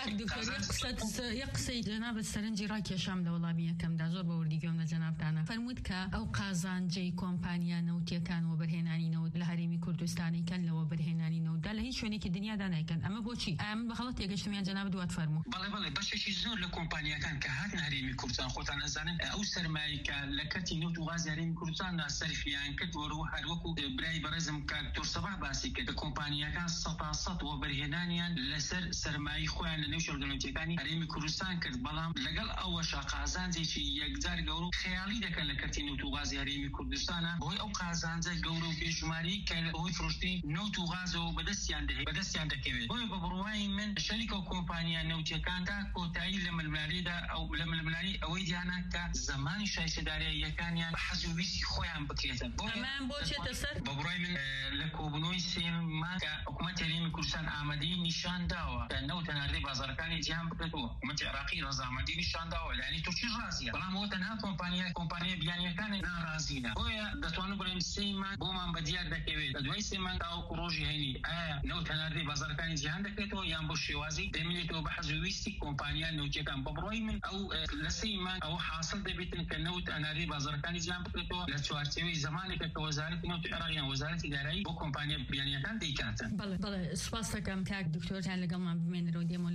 یەک قسەی جەنابەت سەرنجی ڕاکێشام لە وەڵامی یەکەمدا زۆر بە وردیگەم لە جەنابتانە فەرمووت کە ئەو قازانجەی کۆمپانیا نەوتیەکان و بەرهێنانی نەوت لە هەرێمی کوردستانی کەن لەوە بەرهێنانی نەوتدا لە هیچ شوێنێکی دنیادا نایکەن ئەمە بۆچی ئەم بەخەڵەت تێگەشتمیان جەنابەت دوات فەرموو بەڵێ بەشێکی زۆر لە کۆمپانیەکان کە هاتن هەرێمی کوردستان خۆتان ئەزانن ئەو سەرمایە کە لە کەتی نەوت و غازی هەرێمی کوردستان سەرفیان کرد وەرەوە هەروەکو برای بەڕێزم کاکتۆر سەباح باسی کرد کە کۆمپانیەکان 100% وەبەرهێنانیان لەسەر سەرمایەی خۆیان لە نێو شڵگە نەوتیەکانی هەرێمی کوردستان کرد بەڵام لەگەڵ ئەوەشە قازانجێکی یەکجار گەورە و خەیاڵی دەکەن لە کەتی نەوت و غازی هەرێمی کوردستانە بۆی ئەو قازانجە گەورە و بێژماری کە ئەوەی فرۆشتنی نەوت و غازەوە بەدەستیان دەکەوێت بۆیە بە بڕوای من شەریکە و کۆمپانیا نەوتیەکاندا کۆتایی لە ململانیدا ئەو لە ململانی ئەوەی دیانە کە زمانی شایستەداریەکانیان بە حەز و ویستی خۆیان بکرێتن ئەمان بۆ چێتە سەر بە بڕوای من لە کۆبنەوەی سێمان کە حکوومەتی هەرێمی کوردستان ئامادەی نیشان داوە کە نەوت هەناردەی بازاڕەکانی جیهان بکرێتەوە حکوومەتی عێراقی ڕەزامەندی نیشان داوە لە یانی تورکی ڕازیە بەڵام ئەوە تەنها کۆمپانیا بیانیەکانی ناڕازینە بۆیە دەتوانم بڵێم سێمان بۆمان بەدیار دەکەوێت لە دوای سێمان تاوەکو ڕۆژی هەینی ئایا نەوت هەناردەی بازاڕەکانی جیهان دەکرێتەوە یان بۆ شێوازی دەمێنێتەوە بە حەز و ویستی کۆمپانیا نەوتیەکان بە بڕوای من ئەو لە سێمان ئەوە حاصل دەبێتن کە نەوت هەناردەی بازاڕەکانی جیهان بکرێتەوە لە چوارچێوەی زمانێکە کە وەزارەتی نەوت عێراق یان وەزارەتی دارایی بۆ کۆمپانیا بیانیەکان دەیکاتن بەڵێ سوپاس دەکەم کاک دکتۆرتان لەگەڵمان بمێنەرەوە دێمە لای بەڕێز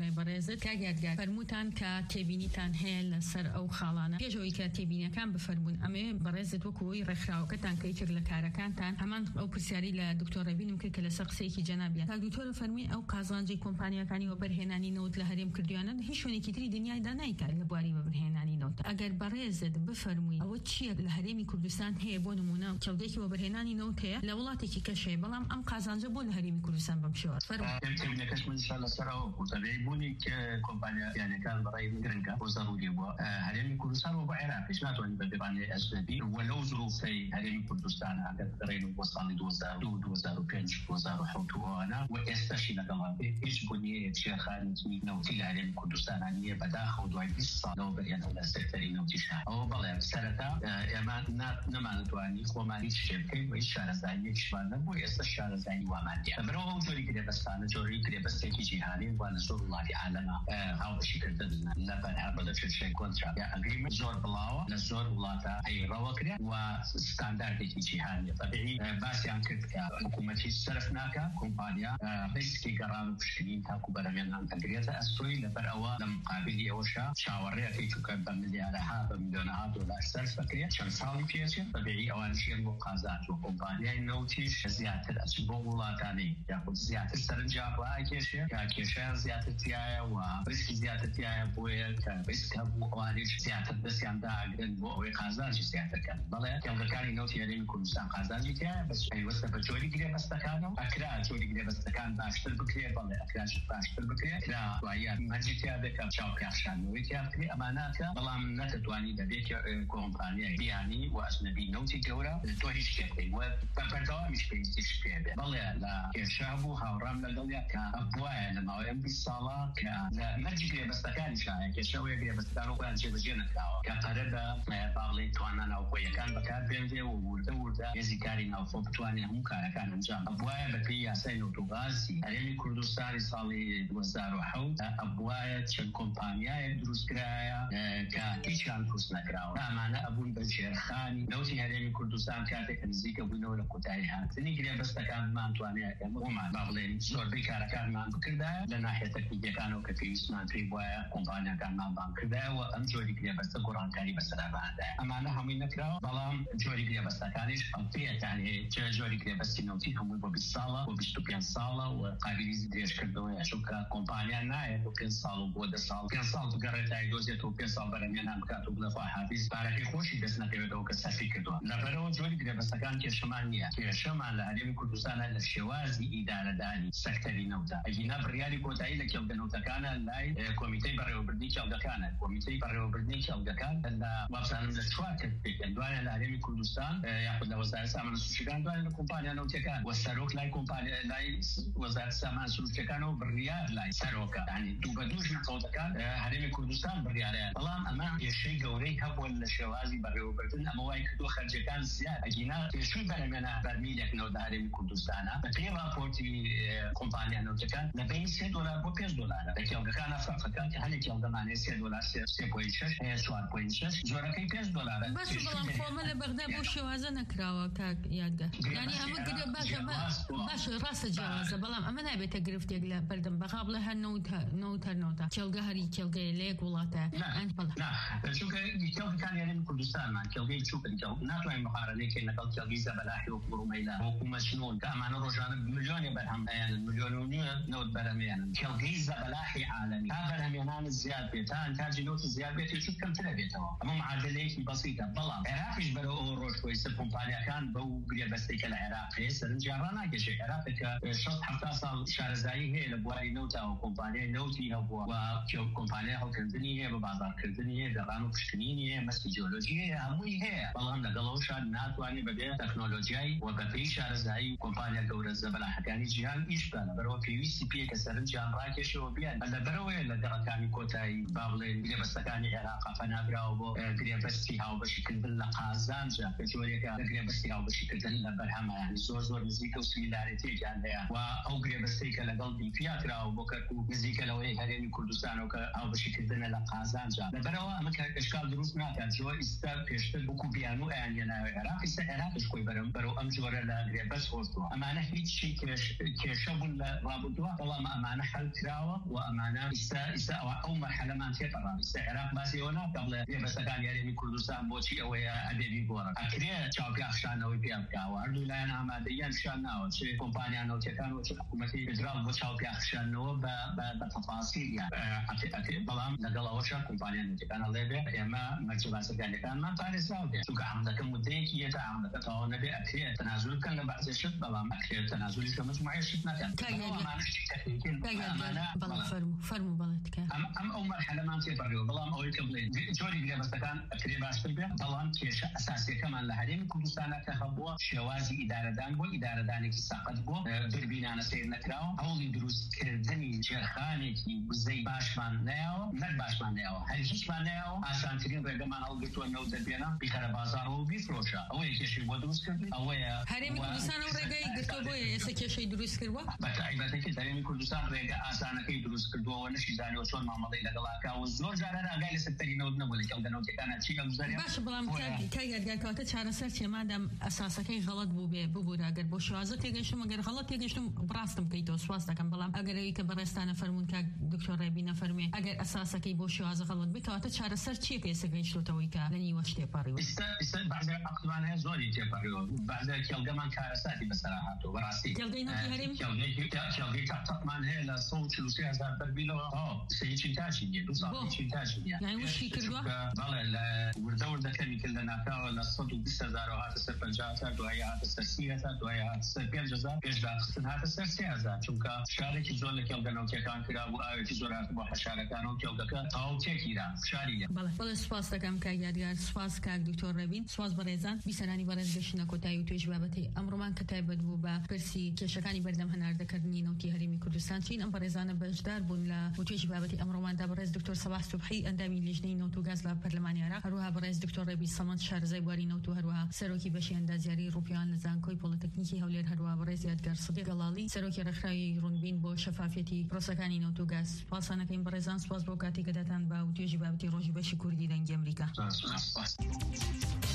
بەڕێزت کاگیادگار فەرموتان کە تێبینیتان هەیە لەسەر ئەو خاڵانە پێشەوەی کە تێبینیەکان بفەرمون ئەمێ بەڕێزت وەکوی ڕێکخراوەکەتان کە یەکێک لە کارەکانتان هەمان ئەو پرسیاری لە دکتۆر ڕەبینم کرد کە لەسەر قسەیەکی جەنابیان کاک دکتۆر فەرمی ئەو قازانجی کۆمپانیەکانی وەبەرهێنانی نەوت لە هەرێم کردویانە هیچ شوێنێکی تری دنیایدا نایکات لە بواری وەبەرهێنانی نەوت ئەگەر بەڕێزت بفەرمووی ئەوە چییە لە هەرێمی کوردستان هەیە بۆ نمونە کێڵگەیەکی وەبەرهێنانی نەوت هەیە لە وڵاتێکی کەشەیە بەڵام ئەم قازانجە بۆ لە هەرێمی کوردستان بەم شێوە تێبینەکەش من ئینشاء الله سەرەوە قوتەبەی بوونی کە کۆمپانیەکان بەڕێی گرنگە بۆ ضروری بووە هەرێمی کوردستان و بۆ عێراقیش ناتوانین بە بێبانەی ئەجنەبی وەلەو ظروفەی هەرێمی کوردستان ئەگەر بگەڕێن بۆ ساڵی 2002 2005 2007 ئەوانە و ئێستاشی لەگەڵا بێ هیچ بوونیەیەک شێرخانێکی نەوتی لە هەرێمی کوردستانە نییە بەداخەوە دوای 20 ساڵەوە بەریانەوە لە سێکتەری نەوتیشە ئەوە بەڵێ سەرەتا ئێمە نەمانتوانی خۆمان هیچ شتێ بکەین و هیچ شارەزاییەکیشمان نەبوو ئێستا شارەزایی وامان دیە بەرەوە ئەو جۆری گرێبەستانە جۆری گرێبەستێکی جیهانی وان لە زۆر وڵاتی عالەمە هاوبەشیکردن لە بەرهەمە لە چێشەی کۆنتراکت یا ئەگریمنت زۆر بڵاوە لە زۆر وڵاتە ئەیڕەوە کرێت و ستانداردێکی جیهانیە طبیعی باسییان کرد کە حکوومەتی سەرف ناکە کۆمپانیا ڕیسکی گەڕان و پشکنین تاکو بەرەمێنان ئەگرێتە ئەستۆی لەبەر ئەوە لە مقابلی ئەوەشە چاوەڕێەکەی چووکە بە ملیارەها بە میلیۆنەها دۆلار سەرف بکرێت چەند ساڵی پێچێت طبیعی ئەوانشیان بۆ قازانج و کۆمپانیای نەوتیش زیاتر ئەچن بۆ وڵاتانەی یاخود زیاتر سەرنجام ڕاکێشێ کە کێشیان زیاتر تایە و ڕیسکی زیاتر تایە بۆیە کە ڕیسکە بۆ ئەوانیش زیاتر دەستیان داگرن بۆ ئەوەی قازانجی زیاترکەن بەڵێ کێڵگەکانی نەوتی هەرێمی کوردستان قازانجی تایە بەس پەیوەستە بە جۆری گرێبەستەکانەوە ئەکرا جۆری گرێبەستەکان باشتر بکرێت بەڵێ ئەکراش باشتر بکرێت کرا دوایە مەرجی تیا بێت کە چاوپێخشانەوەی تیا بکرێت ئەمانەکە بەڵام نەتوانی دەبێت کۆمپانیای بیانی و ئەجنەبی نەوتی گەورە تۆ هیچ شتێک بکەین و بەردەوامیش پێویستیش پێ بێت بەڵێ لە کێشا بوو هاوڕام لەگەڵیا کە بوایە لە ماوەی 20 ساڵە کە لە مەرجی گرێبەستەکانی شایە کێشەوەی گرێبەستەکان و بەیان جێبەجێ نەکراوە کە پەرە بە باڵێ توانە ناوخۆیەکان بەکار بێنرێ و وردە هێزی کاری ناوخۆ بتوانێت هەموو کارەکان ئەنجام بوایە بەپێی یاسای نەوتوغازی هەرێمی کوردستانی ساڵی 2007 ئەبوایە چەند کۆمپانیایەک دروستکرایە کە هیچیان دروست نەکراوە ئەمانە ئەبوون بە ژێرخانی نەوتی هەرێمی کوردستان کاتێک نزیکە بوونەوە لە کۆتایی هاتنی گرێبەستەکانمان توانێت ئەمەمان با بڵێن زۆربەی کارەکانمان بکردایە لە ناحیە تەکنیکیەکانەوە کە پێویستمان پێی وایە کۆمپانیەکانمان بان کردایەوە ئەم جۆری گرێبەستە گۆڕانکاری بەسەرا بەهاندایە ئەمانە هەمووی نەکراوە بەڵام جۆری گرێبەستەکانیش پێیەتان هەیە جۆری گرێبەستی نەوتی هەمووی بۆ 20 ساڵە بۆ 25 ساڵە و قابلی درێژکردنەوەیە چونکە کۆمپانیا نایە بۆ 5 ساڵ و بۆ 10 ساڵ 5 ساڵ بگەڕێت تا دۆزێتەوە 5 ساڵ بەرەمێنان بکات و بڵێ خوا حافیز پارەکەی خۆشی دەست نەکەوێتەوە کە سەرفی کردووە لەبەرەوە جۆری گرێبەستەکان کێشەمان نییە کێشەمان لە هەرێمی کوردستانە لە شێوازی ئیدارەداری سەکتەری نەوتە ئەگینا بڕیاری کۆتایی لە کێڵگە نەوتەکانە لای کۆمیتەی بەڕێوەبردنی کێڵگەکانە کۆمیتەی بەڕێوەبردنی کێڵگەکان لە وابزانم لە 4 کردێکن دوایە لە هەرێمی کوردستان یاخود لە وەزارەتی سامانە سروشتیەکان دوایە لە کۆمپانیا نەوتیەکان و سەرۆک لای کۆمپانیا لای وەزارەتی سامانە سروشتیەکانەوە بڕیار لای سەرۆکە یعنی دوو بە دووش نەوتەکان هەرێمی کوردستان بڕیارەیە بەڵام ئەمە کێشەی گەورەی هەبووە لە شێوازی بەڕێوەبردن ئەمە وای کردووە خەرجەکان زیاد ئەگینا کێشوی بەرەمێنە بەرمیلێک نەوت هەرێمی کوردستانە بە پێی راپۆرتی کۆمپانیا نەوتەکان لە بین $3 بۆ $5 لە کێڵگەکان ئەفرافەکان کە هەنێک کێڵگەمانەیە $3 3.6 هەیە 4.6 زۆرەکەی $5 باش بەڵام خۆمە لە بەغدا بۆ شێوازە نەکراوە کاک یادگار یعنی ئەمە باش ڕاستە جیاوازە بەڵام ئەمە نابێتە گرفتێک لە بەردەم بەغا بڵێ هەر نەوتە کێڵگە هەری کێڵگەیە لە یەک وڵاتە چونکە کێڵگەکانی هەرێمی کوردستانمان کێڵگەی چووکن ناتوانین مقارنەیەکەین لەگەڵ کێڵگەی زەبەلاحی و بڕومەیلا وەکو مەشنون کە ئەمانە ڕۆژانە ملیۆنی بەرهەم هەیەن ملیۆن و نیوە نەوت بەرهەمێنن کێڵگەی زەبەلاحی عالەمی تا بەرهەمێنان زیاد بێت تا ئەنتاجی نەوت زیاد بێت هێچوو کەمترە بێتەوە ئەمە معادلەیەکی بەسیطە بەڵام عێراقیش بەرەو ئەوە ڕۆژخۆیسە کۆمپانیەکان بەو گرێبەستەی کە لە عێراق هەیە سەرنجیان ڕاناکێشێ عێراق کە 60-70 ساڵ شارەزایی هەیە لە بواری نەوتەوە کۆمپانیای نەوتی هەبووە و کۆمپانیای هەڵکردنی هەیە بە بازارکردنی هەیە گەڕان و پشکنینی هەیە مەسکی جیۆلۆژی هەیە هەمووی هەیە بەڵام لەگەڵەوەشان ناتوانێت بەبێ تەکنۆلۆژیای و بەپێی شارەزایی کۆمپانیا گەورە زەبەلاحەکانی جیهان ئیش بکەن بەرەوە پێویستی پێ کە سەرنجیان ڕاکێشەوە بیان لەبەرەوەیە لە گەڕەکانی کۆتایی باڵێن گرێبەستەکانی عێراق پەناگراوە بۆ گرێبەستی هاوبەشکردن لە قازانجا بە جۆرێکە لە گرێبەستی هاوبەشکردن لە بەرهەمە یعنی زۆر نزیکە و سمیلاریتێکیان هەیە و ئەو گرێبەستەی کە لەگەڵ دیپیا کراوە بۆ کەرکووک نزیکە لەوەی هەرێمی کوردستانەوە کە هاوبەشکردنە لە قازانجا لەبەرەوە ئەمە ئەشکال دروست ناکات جۆ ئیستا پێشتر وەکو بیان و ئەیان هێناوە عێراق ئیستا عێراقش خۆی بەرەو ئەم جۆرە لە گرێبەست هۆزتووە ئەمانە هیچی کێشە بوون لە ڕابردووە بەڵام ئەمانە حەل کراوە و ئەمانە ئیستا ئەو مەرحەلەمان تێپەڕان ئیستا عێراق باسی ئەوە ناکە بڵێ گرێبەستەکان هەرێمی کوردستان بۆچی ئەوەیە ئەدەبی گۆڕە ئەکرێ چاوپیاخشانەوەی پێ بکاوە هەردوو لایەن ئامادەیان شان ناوە چ کۆمپانیان نەوتەکان و چ حکوومەتی فدرال بۆ چاوپیاخشانەوە بە تەفاسیلیان بەڵام لەگەڵ ئەوەشە کۆمپانیان نەوتەکانە لێبێ ئێمە مەرجەباسەکانەکانمان پارێزراو بێت چونکە عەمدەکە مودەیەکی هەیە تا عەمدەکە تەواو نەبێ ئەکرێ تەنازول بکەن لە بەعزێ شت بەڵام ئەکرێ تەنازولی لە مجموعەیە شت نەکەن ئەم ئەو مەرحەلەمان تێپەڕیەوە بەڵام ئەوەی کە بڵێ جۆری گرێبەستەکان ئەکرێ باشتر بێ بەڵام کێشە ئەساسیەکەمان لە هەرێمی کوردستانە کە هەبووە شێوازی ئیدارەدان بۆ ئیدارەدانێکی سەقەت بۆ بربینانە سیر نەکراوە هەوڵی دروستکردنی جێرخانێکی وزەی باشمان نەیەوە نەک باشمان نەیەوە هەر هیچمان نەیەوە ئاسانترین ڕێگەمان هەڵگرتووە نەوت دەبێنە بیخەرە بازاڕەوە و بیفرۆشە ئەوەیە کێشەی بۆ دروستکردن ئەوەیە هەرێمی کوردستان ئەو ڕێگەی گرتووە بۆیە ئێستا کێشەی دروست کردووە بەتایبەتێکی هەرێمی کوردستان ڕێگە ئاسانەکەی دروست کردووە نەشی زانیوە چۆن مامەڵەی لەگەڵاکە و زۆر جاران ئاگای لە سەرتەرینەوت نەبوو لەگەڵ دەنەوتەکانە چی ئەگوزارێ باش بەڵام کای یادگارکەوتە چارەسەر چێمادەم ئەساسەکەی غەڵەت بوو بێ ببوورە ئەگەر بۆ شوازە تێگەیشتم ئەگەر غەڵەت تێگەیشتم ڕاستم بکەیتەوە سواز دەکەم بەڵام ئەگەرەوەی کە بەڕێستانە فەرموون کە دکتۆر ڕێبینە فەرمێ ئەگەر ئەساسەکەی بۆ شوازە غەڵەت بێت کەواتە چارەسەر چیە کە ئێستا گەیشتوتەوەی کە لە نیوەش تێپەڕیوە ئێستا بەعزێ عەقڵمان هەیە زۆری تێپەڕیوە بەعزێ کێڵگەمان کارەساتی بەسەرا هاتووە بەڕاستی کێڵگەی نەوتی هەرێمی کێڵگەی تاقمان هەیە لە 143,000 بەرمیلەوە سەیچی تاچی نیە دوو ساڵی چی تاچی نیە یعنی وشی کردووە بەڵێ لە وردەکەمی کرد لە ناکاوە لە 120,000 هاتە سەر 50,000 دوای هاتە سەر 30,000 دوای هاتە سەر 5,000 پێشداخستن هاتە سەر 3,000 چونکە شارێکی زۆر لە کێڵگەنەوتیەکان کرابوو ئاوێکی زۆر هاتبووە حەشارەکان و کێڵگەکە تەواو تێکیرا شاری بەڵێ سوپاس دەکەم کاک یادگار سوپاس کاک دکتۆر ڕێبین سوپاس بەڕێزان بیسەرانی بەڕێز گەشتنە کۆتایی و توێژ بابەتی ئەمڕۆمان کە تایبەت بوو بە پرسی کێشەکانی بەردەم هەناردەکردنی نەوتی هەرێمی کوردستان چین ئەم بەڕێزانە بەشدار بوون لە توێژی بابەتی ئەمڕۆماندا بەڕێز دکتۆر سەباح سوبحی ئەندامی لیژنەی نەوت و گاز لە پەرلەمانی عێراق هەروەها بەڕێز دکتۆر ڕێبی سەمەد شارەزای بواری نەوت و هەروەها سەرۆکی بەشی ئەندازیاری ڕوپیان لە زانکۆی پۆلیتەکنیکی هەولێر هەروەها بەڕێز یادگار سەدیق گەڵاڵی سەرۆکی ڕێکخراوی ڕوونبین بۆ شەفافیەتی پرۆسەکانی نەوت و گاز سوپاسانەکەین بەڕێزان سوپاس بۆ کاتێک کە دەتان با و توێژی بابەتی ڕۆژی بەشی کوردی دەنگی ئەمریکا